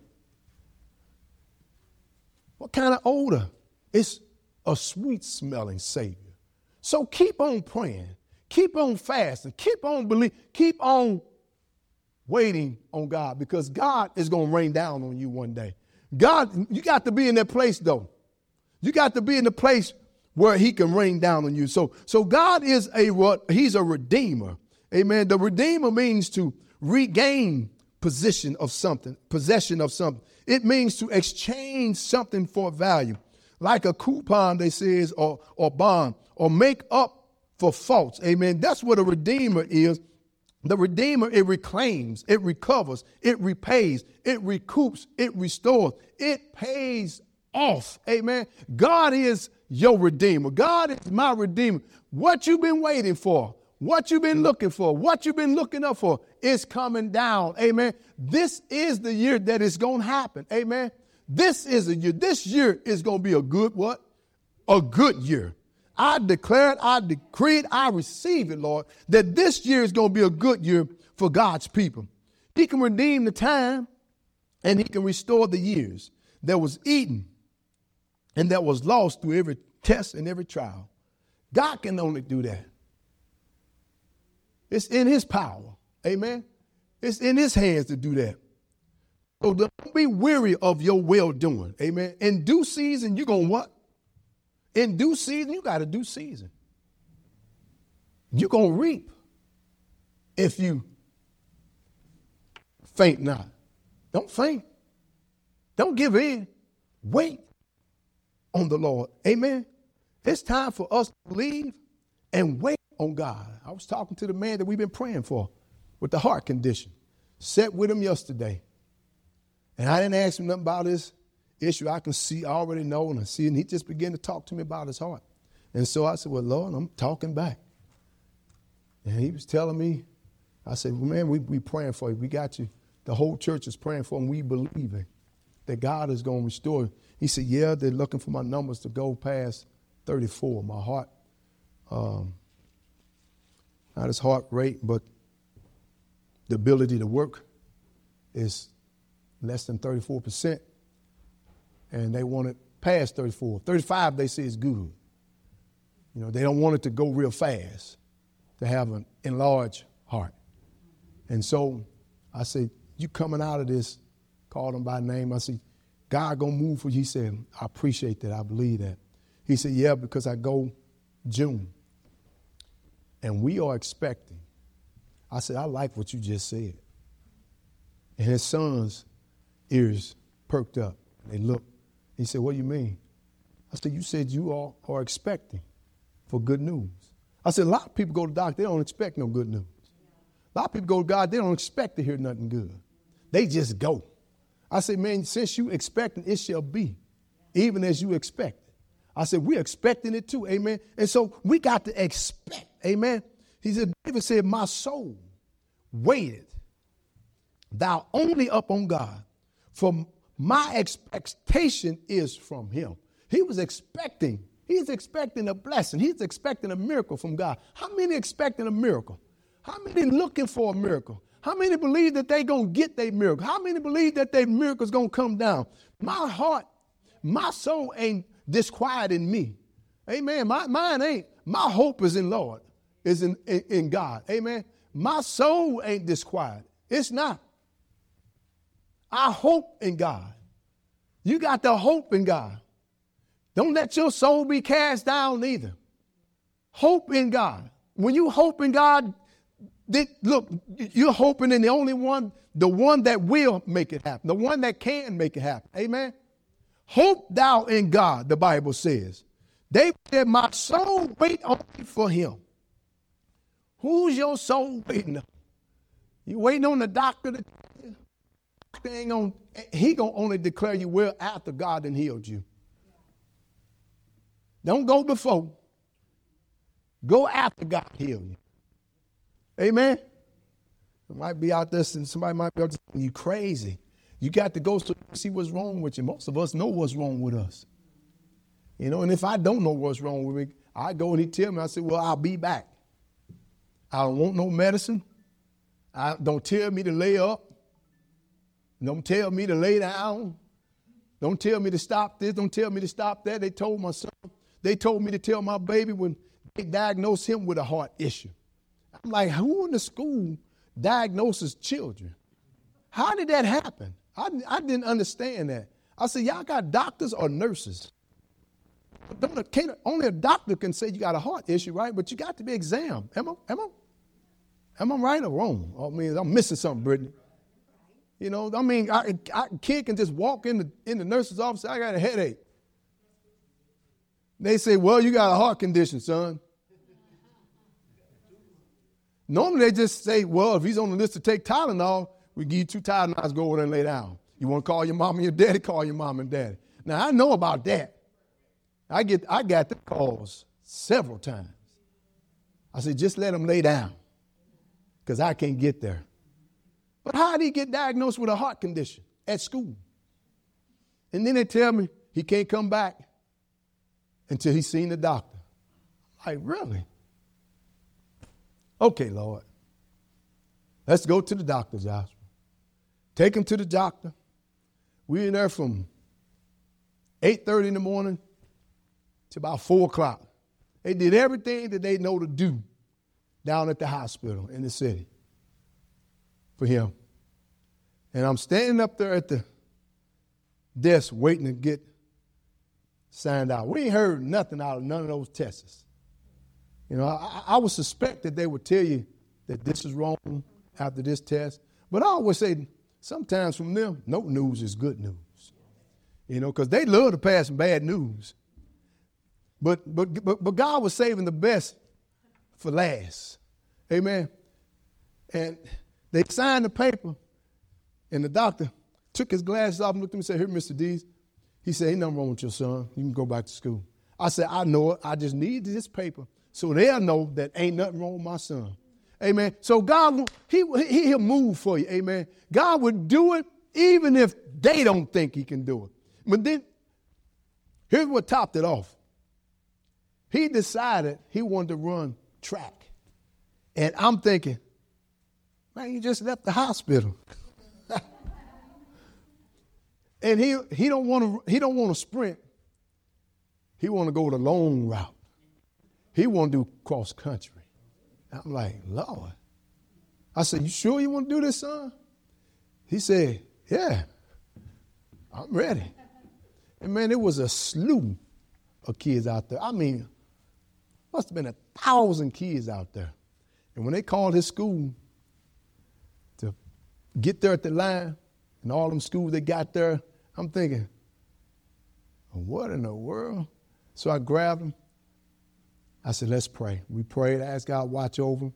What kind of odor? It's a sweet smelling Savior. So keep on praying. Keep on fasting. Keep on believing. Keep on waiting on God because God is going to rain down on you one day. God, you got to be in that place though. You got to be in the place where he can rain down on you. So, so God is a, he's a redeemer. Amen. The redeemer means to regain possession of something, possession of something. It means to exchange something for value, like a coupon, they says, or, or bond, or make up for faults. Amen. That's what a redeemer is. The redeemer, it reclaims, it recovers, it repays, it recoups, it restores, it pays off. Amen. God is your redeemer. God is my redeemer. What you've been waiting for, what you've been looking for, what you've been looking up for is coming down. Amen. This is the year that it's going to happen. Amen. This is a year. This year is going to be a good what? A good year. I declare it, I decree it, I receive it, Lord, that this year is going to be a good year for God's people. He can redeem the time and he can restore the years that was eaten and that was lost through every test and every trial. God can only do that. It's in his power. Amen. It's in his hands to do that. So don't be weary of your well-doing. Amen. In due season, you're going to what? In due season, you got a due season. You're going to reap if you faint not. Don't faint. Don't give in. Wait on the Lord. Amen. It's time for us to believe and wait on God. I was talking to the man that we've been praying for with the heart condition. Sat with him yesterday. And I didn't ask him nothing about his issue. I can see, I already know and I see. And he just began to talk to me about his heart. And so I said, well, Lord, I'm talking back. And he was telling me, I said, well, man, we we praying for you. We got you. The whole church is praying for him. We believe that God is going to restore. He said, yeah, they're looking for my numbers to go past thirty-four. My heart, um, not his heart rate, but the ability to work is less than thirty-four percent. And they want it past thirty-four. thirty-five, they say, is good. You know, they don't want it to go real fast, to have an enlarged heart. And so I said, you coming out of this, called him by name. I said, God gonna move for you. He said, I appreciate that. I believe that. He said, yeah, because I go June. And we are expecting. I said, I like what you just said. And his son's ears perked up. They looked. He said, what do you mean? I said, you said you all are expecting for good news. I said, a lot of people go to the doctor, they don't expect no good news. A lot of people go to God, they don't expect to hear nothing good. They just go. I said, man, since you expecting, it shall be, even as you expect it. I said, we're expecting it too, amen. And so we got to expect, amen. He said, David said, my soul waited thou only up on God, for my expectation is from him. He was expecting, he's expecting a blessing. He's expecting a miracle from God. How many expecting a miracle? How many looking for a miracle? How many believe that they going to get their miracle? How many believe that their miracle's going to come down? My heart, my soul ain't disquiet in me. Amen. My mine ain't. My hope is in Lord, is in, in, in God. Amen. My soul ain't disquiet. It's not. I hope in God. You got to hope in God. Don't let your soul be cast down either. Hope in God. When you hope in God, they, look, you're hoping in the only one, the one that will make it happen, the one that can make it happen. Amen. Hope thou in God, the Bible says. David said, my soul wait only for him. Who's your soul waiting on? You waiting on the doctor to tell you? Ain't gonna, he going to only declare you well after God done healed you. Don't go before. Go after God healed you. Amen. You might be out there and somebody might be out there saying, you crazy. You got to go so see what's wrong with you. Most of us know what's wrong with us. You know, and if I don't know what's wrong with me, I go and he tell me, I say, well, I'll be back. I don't want no medicine. I don't tell me to lay up. Don't tell me to lay down. Don't tell me to stop this. Don't tell me to stop that. They told my son, they told me to tell my baby when they diagnosed him with a heart issue. I'm like, who in the school diagnoses children? How did that happen? I, I didn't understand that. I said, y'all got doctors or nurses? Don't, can't, only a doctor can say you got a heart issue, right? But you got to be examined. Am I, am I, am I right or wrong? I mean, I'm missing something, Brittany. You know, I mean, I, I, a kid can just walk in the, in the nurse's office and say, I got a headache. They say, well, you got a heart condition, son. Normally they just say, well, if he's on the list to take Tylenol, we give you two Tylenols, go over there and lay down. You want to call your mom and your daddy, call your mom and daddy. Now, I know about that. I get, I got the calls several times. I said, just let him lay down because I can't get there. But how did he get diagnosed with a heart condition at school? And then they tell me he can't come back until he's seen the doctor. Like, really? Okay, Lord. Let's go to the doctor, Joshua. Take him to the doctor. We in there from eight thirty in the morning to about four o'clock. They did everything that they know to do down at the hospital in the city for him. And I'm standing up there at the desk waiting to get signed out. We ain't heard nothing out of none of those tests. You know, I, I would suspect that they would tell you that this is wrong after this test. But I always say sometimes from them, no news is good news. You know, because they love to pass bad news. But, but, but, but God was saving the best for last. Amen. And they signed the paper, and the doctor took his glasses off and looked at me and said, here, Mister Dees. He said, ain't nothing wrong with your son. You can go back to school. I said, I know it. I just need this paper so they'll know that ain't nothing wrong with my son. Amen. So God, he, he, he'll move for you. Amen. God would do it even if they don't think he can do it. But then, here's what topped it off. He decided he wanted to run track. And I'm thinking, man, you just left the hospital. And he he don't want to he don't want to sprint. He want to go the long route. He want to do cross country. I'm like, Lord. I said, you sure you want to do this, son? He said, yeah, I'm ready. And man, there was a slew of kids out there. I mean, must have been a thousand kids out there. And when they called his school to get there at the line, and all them schools they got there, I'm thinking, what in the world? So I grabbed him. I said, let's pray. We prayed, asked God to watch over him.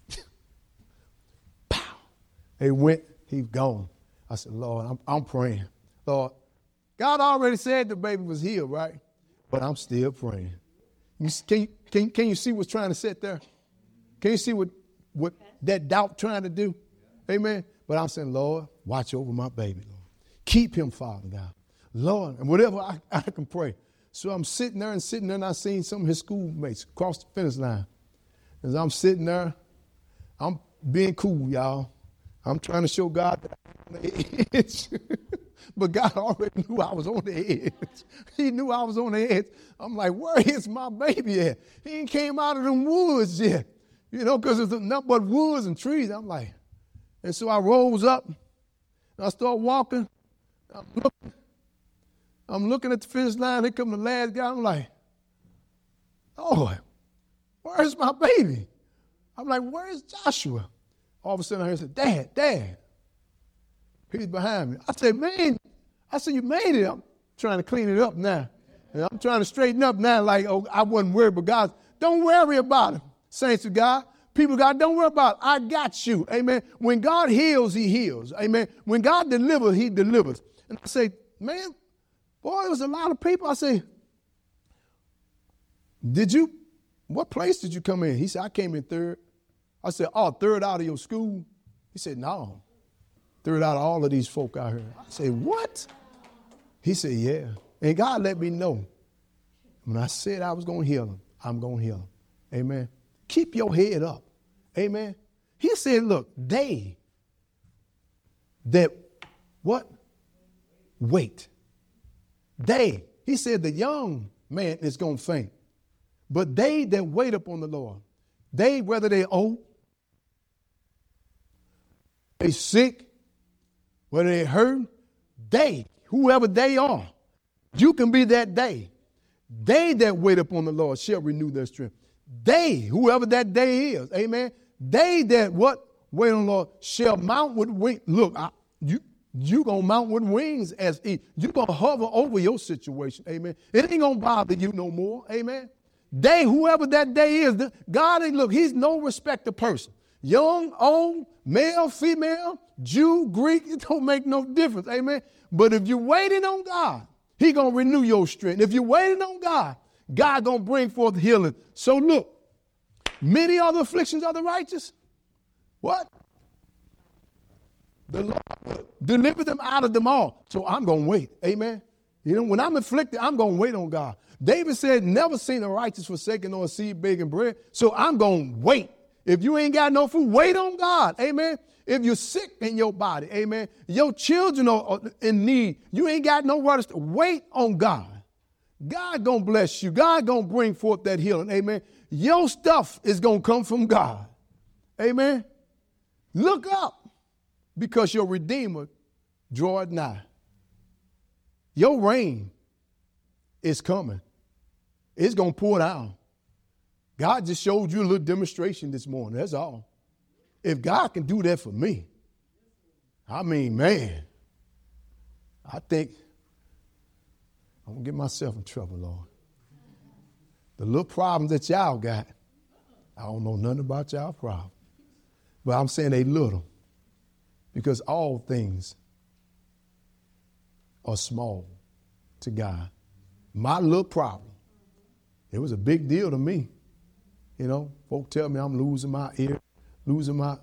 Pow! They went, he's gone. I said, Lord, I'm, I'm praying. Lord, God already said the baby was healed, right? But I'm still praying. You, can, you, can, can you see what's trying to sit there? Can you see what, what that doubt trying to do? Amen. But I'm saying, Lord, watch over my baby, Lord. Keep him, Father God. Lord, and whatever I, I can pray. So I'm sitting there and sitting there, and I seen some of his schoolmates cross the finish line. As I'm sitting there, I'm being cool, y'all. I'm trying to show God that I'm on the edge. But God already knew I was on the edge. He knew I was on the edge. I'm like, where is my baby at? He ain't came out of them woods yet. You know, because there's nothing but woods and trees. I'm like, and so I rose up, and I start walking. I'm looking, I'm looking at the finish line. Here come the last guy. I'm like, Lord, where's my baby? I'm like, where's Joshua? All of a sudden I heard say, Dad, Dad. He's behind me. I said, man, I said, you made it. I'm trying to clean it up now. And I'm trying to straighten up now like, oh, I wasn't worried, but God, don't worry about it. Saints of God, people of God, don't worry about it. I got you. Amen. When God heals, he heals. Amen. When God delivers, he delivers. And I say, man, boy, it was a lot of people. I say, did you, what place did you come in? He said, I came in third. I said, oh, third out of your school? He said, no. Third out of all of these folk out here. I said, what? He said, yeah. And God let me know. When I said I was going to heal him, I'm going to heal him. Amen. Keep your head up. Amen. He said, look, they that, what? Wait. They. He said the young man is going to faint. But they that wait upon the Lord, they, whether they old, they sick, whether they hurt, they, whoever they are, you can be that day. They that wait upon the Lord shall renew their strength. They, whoever that day is, amen. They that what? Wait on the Lord shall mount with wings. Look, I, you you going to mount with wings as e. You're going to hover over your situation, amen. It ain't going to bother you no more, amen. They, whoever that day is, God ain't, look, he's no respecter person. Young, old, male, female, Jew, Greek, it don't make no difference, amen. But if you're waiting on God, he going to renew your strength. If you're waiting on God, God going to bring forth healing. So look, many are the afflictions of the righteous. What? The Lord will deliver them out of them all. So I'm going to wait, amen. You know, when I'm afflicted, I'm going to wait on God. David said, never seen a righteous forsaken nor a seed begging bread. So I'm going to wait. If you ain't got no food, wait on God. Amen. If you're sick in your body, amen, your children are in need, you ain't got nowhere to wait on God. God going to bless you. God going to bring forth that healing. Amen. Your stuff is going to come from God. Amen. Look up because your Redeemer draweth nigh. Your rain is coming. It's going to pour down. God just showed you a little demonstration this morning. That's all. If God can do that for me, I mean, man, I think I'm going to get myself in trouble, Lord. The little problems that y'all got, I don't know nothing about y'all problems. But I'm saying they little because all things are small to God. My little problem, it was a big deal to me. You know, folk tell me I'm losing my ear, losing my,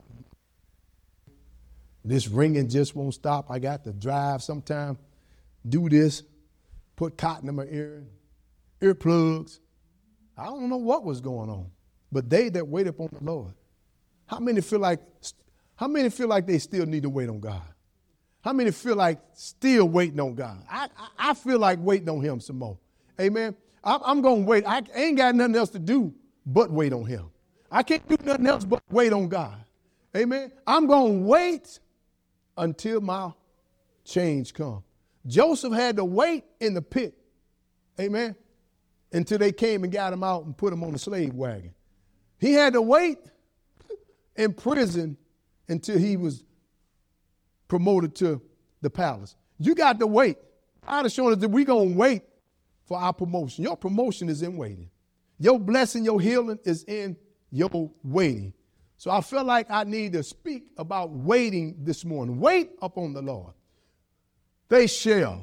this ringing just won't stop. I got to drive sometime, do this, put cotton in my ear, earplugs. I don't know what was going on. But they that wait upon the Lord, how many feel like, how many feel like they still need to wait on God? How many feel like still waiting on God? I, I, I feel like waiting on him some more. Amen. I, I'm going to wait. I ain't got nothing else to do but wait on him. I can't do nothing else but wait on God. Amen. I'm going to wait until my change comes. Joseph had to wait in the pit. Amen. Until they came and got him out and put him on a slave wagon. He had to wait in prison until he was promoted to the palace. You got to wait. God has shown us that we're going to wait for our promotion. Your promotion is in waiting. Your blessing, your healing is in your waiting. So I feel like I need to speak about waiting this morning. Wait upon the Lord. They shall.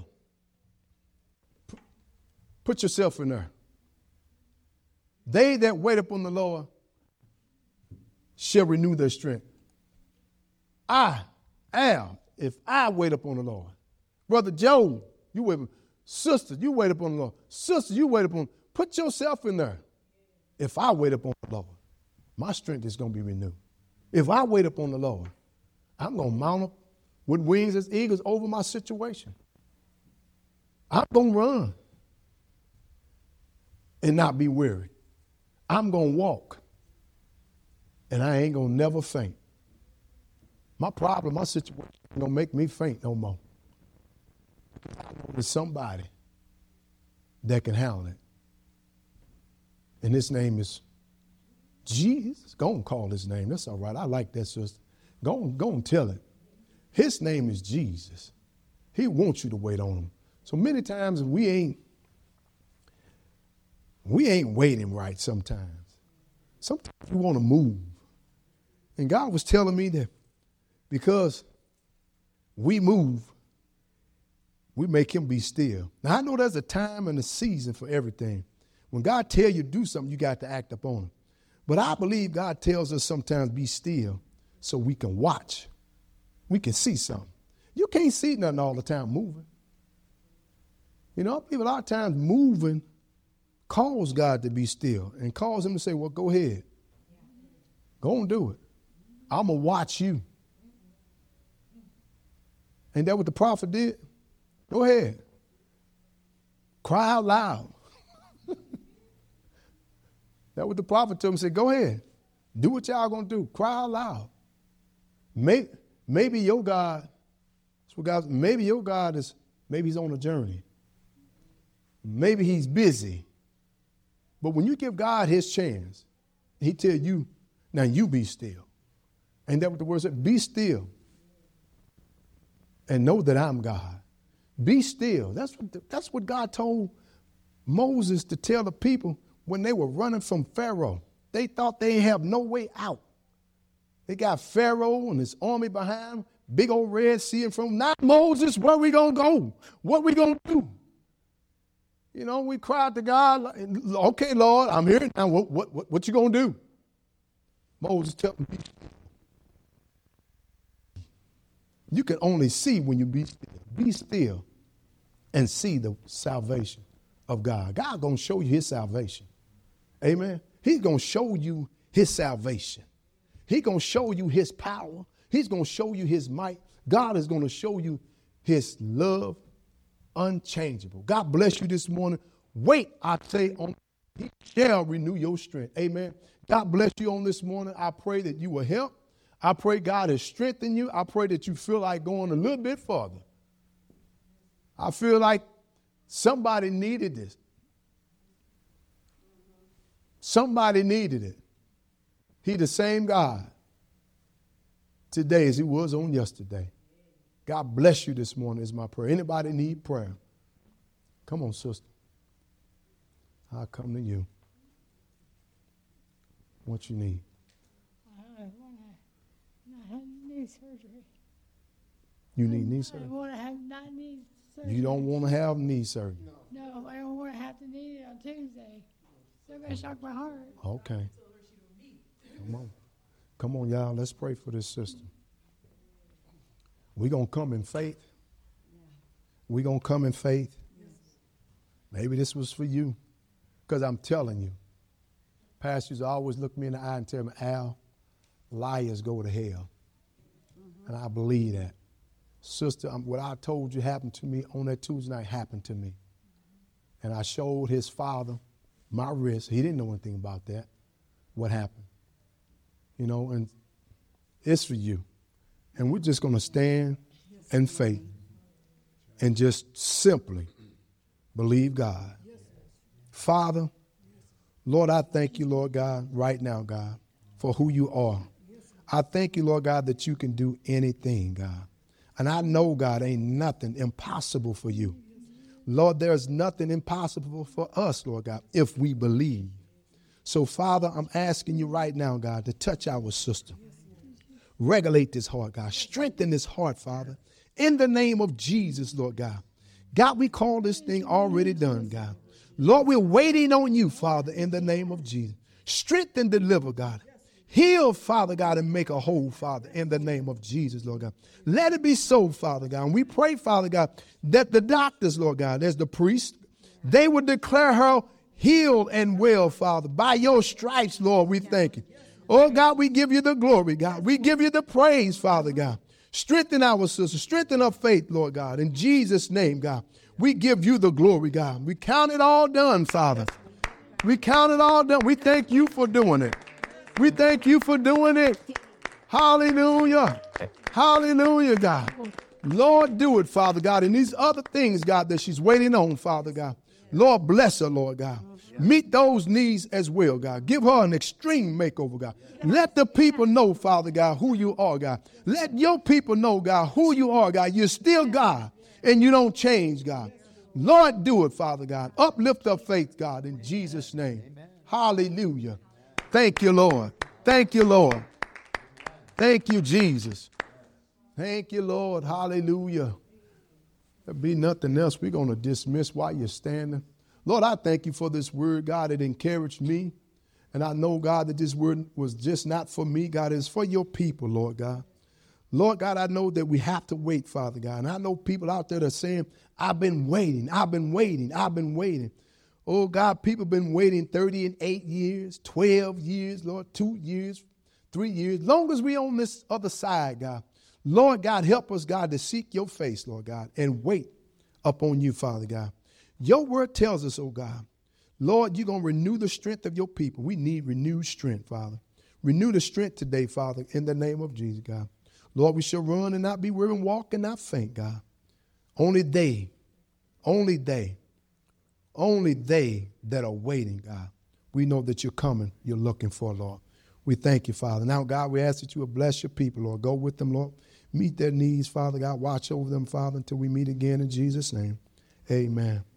Put yourself in there. They that wait upon the Lord shall renew their strength. I am, if I wait upon the Lord. Brother Joe, you wait upon, sister, you wait upon the Lord. Sister, you wait upon, put yourself in there. If I wait upon the Lord, my strength is going to be renewed. If I wait upon the Lord, I'm going to mount up with wings as eagles over my situation. I'm going to run and not be weary. I'm going to walk and I ain't going to never faint. My problem, my situation ain't going to make me faint no more. I know there's somebody that can handle it. And his name is Jesus. Go and call his name. That's all right. I like that, sister. Go and, go and tell it. His name is Jesus. He wants you to wait on him. So many times we ain't, we ain't waiting right sometimes. Sometimes we want to move. And God was telling me that because we move, we make him be still. Now, I know there's a time and a season for everything. When God tells you to do something, you got to act upon it. But I believe God tells us sometimes be still so we can watch. We can see something. You can't see nothing all the time moving. You know, I believe a lot of times moving calls God to be still and calls him to say, well, go ahead. Go and do it. I'm going to watch you. Ain't that what the prophet did? Go ahead. Cry out loud. That's what the prophet told him. Said, go ahead. Do what y'all going to do. Cry out loud. Maybe, maybe your God, that's what God, maybe your God is, maybe he's on a journey. Maybe he's busy. But when you give God his chance, he tell you, now you be still. Ain't that what the word said? Be still and know that I'm God. Be still. That's what, that's what God told Moses to tell the people when they were running from Pharaoh. They thought they didn't have no way out. They got Pharaoh and his army behind them, big old Red Sea in front of them. Now, Moses, where we going to go? What we going to do? You know, we cried to God, okay, Lord, I'm here. Now, what, what, what, what you going to do? Moses tell them, you can only see when you be still. Be still and see the salvation of God. God going to show you his salvation. Amen. He's going to show you his salvation. He's going to show you his power. He's going to show you his might. God is going to show you his love unchangeable. God bless you this morning. Wait, I say, on he shall renew your strength. Amen. God bless you on this morning. I pray that you will help. I pray God has strengthened you. I pray that you feel like going a little bit further. I feel like somebody needed this. Somebody needed it. He the same God today as he was on yesterday. God bless you this morning is my prayer. Anybody need prayer? Come on, sister. I'll come to you. What you need? I want to not have knee surgery. You need knee surgery? I want to have not knee surgery. You don't want to have knee surgery? No, I don't want to have to need it on Tuesday. They're going to shock my heart. Okay. Come on. Come on, y'all. Let's pray for this sister. We're going to come in faith. We're going to come in faith. Maybe this was for you. Because I'm telling you, pastors always look me in the eye and tell me, Al, liars go to hell. Mm-hmm. And I believe that. Sister, um, what I told you happened to me on that Tuesday night happened to me. And I showed his father my wrist. He didn't know anything about that, what happened. You know, and it's for you. And we're just going to stand in faith and just simply believe God. Father, Lord, I thank you, Lord God, right now, God, for who you are. I thank you, Lord God, that you can do anything, God. And I know, God, ain't nothing impossible for you. Lord, there's nothing impossible for us, Lord God, if we believe. So, Father, I'm asking you right now, God, to touch our sister. Regulate this heart, God. Strengthen this heart, Father. In the name of Jesus, Lord God. God, we call this thing already done, God. Lord, we're waiting on you, Father, in the name of Jesus. Strengthen, deliver, God. Heal, Father God, and make a whole, Father, in the name of Jesus, Lord God. Let it be so, Father God. And we pray, Father God, that the doctors, Lord God, as the priest, they would declare her healed and well, Father. By your stripes, Lord, we thank you. Oh, God, we give you the glory, God. We give you the praise, Father God. Strengthen our sister. Strengthen her faith, Lord God. In Jesus' name, God, we give you the glory, God. We count it all done, Father. We count it all done. We thank you for doing it. We thank you for doing it. Hallelujah. Hallelujah, God. Lord, do it, Father God. And these other things, God, that she's waiting on, Father God. Lord, bless her, Lord God. Meet those needs as well, God. Give her an extreme makeover, God. Let the people know, Father God, who you are, God. Let your people know, God, who you are, God. You're still God, and you don't change, God. Lord, do it, Father God. Uplift her faith, God, in Jesus' name. Hallelujah. Thank you, Lord. Thank you, Lord. Thank you, Jesus. Thank you, Lord. Hallelujah. There'll be nothing else we're going to dismiss while you're standing. Lord, I thank you for this word, God. It encouraged me. And I know, God, that this word was just not for me, God. It's for your people, Lord God. Lord God, I know that we have to wait, Father God. And I know people out there that are saying, I've been waiting, I've been waiting, I've been waiting. Oh, God, people have been waiting thirty and eight years, twelve years, Lord, two years, three years. Long as we on this other side, God. Lord God, help us, God, to seek your face, Lord God, and wait upon you, Father God. Your word tells us, oh God, Lord, you're going to renew the strength of your people. We need renewed strength, Father. Renew the strength today, Father, in the name of Jesus, God. Lord, we shall run and not be weary, and walk and not faint, God. Only they, only they, only they that are waiting, God. We know that you're coming, you're looking for, Lord. We thank you, Father. Now, God, we ask that you will bless your people, Lord. Go with them, Lord. Meet their needs, Father God. Watch over them, Father, until we meet again in Jesus' name. Amen.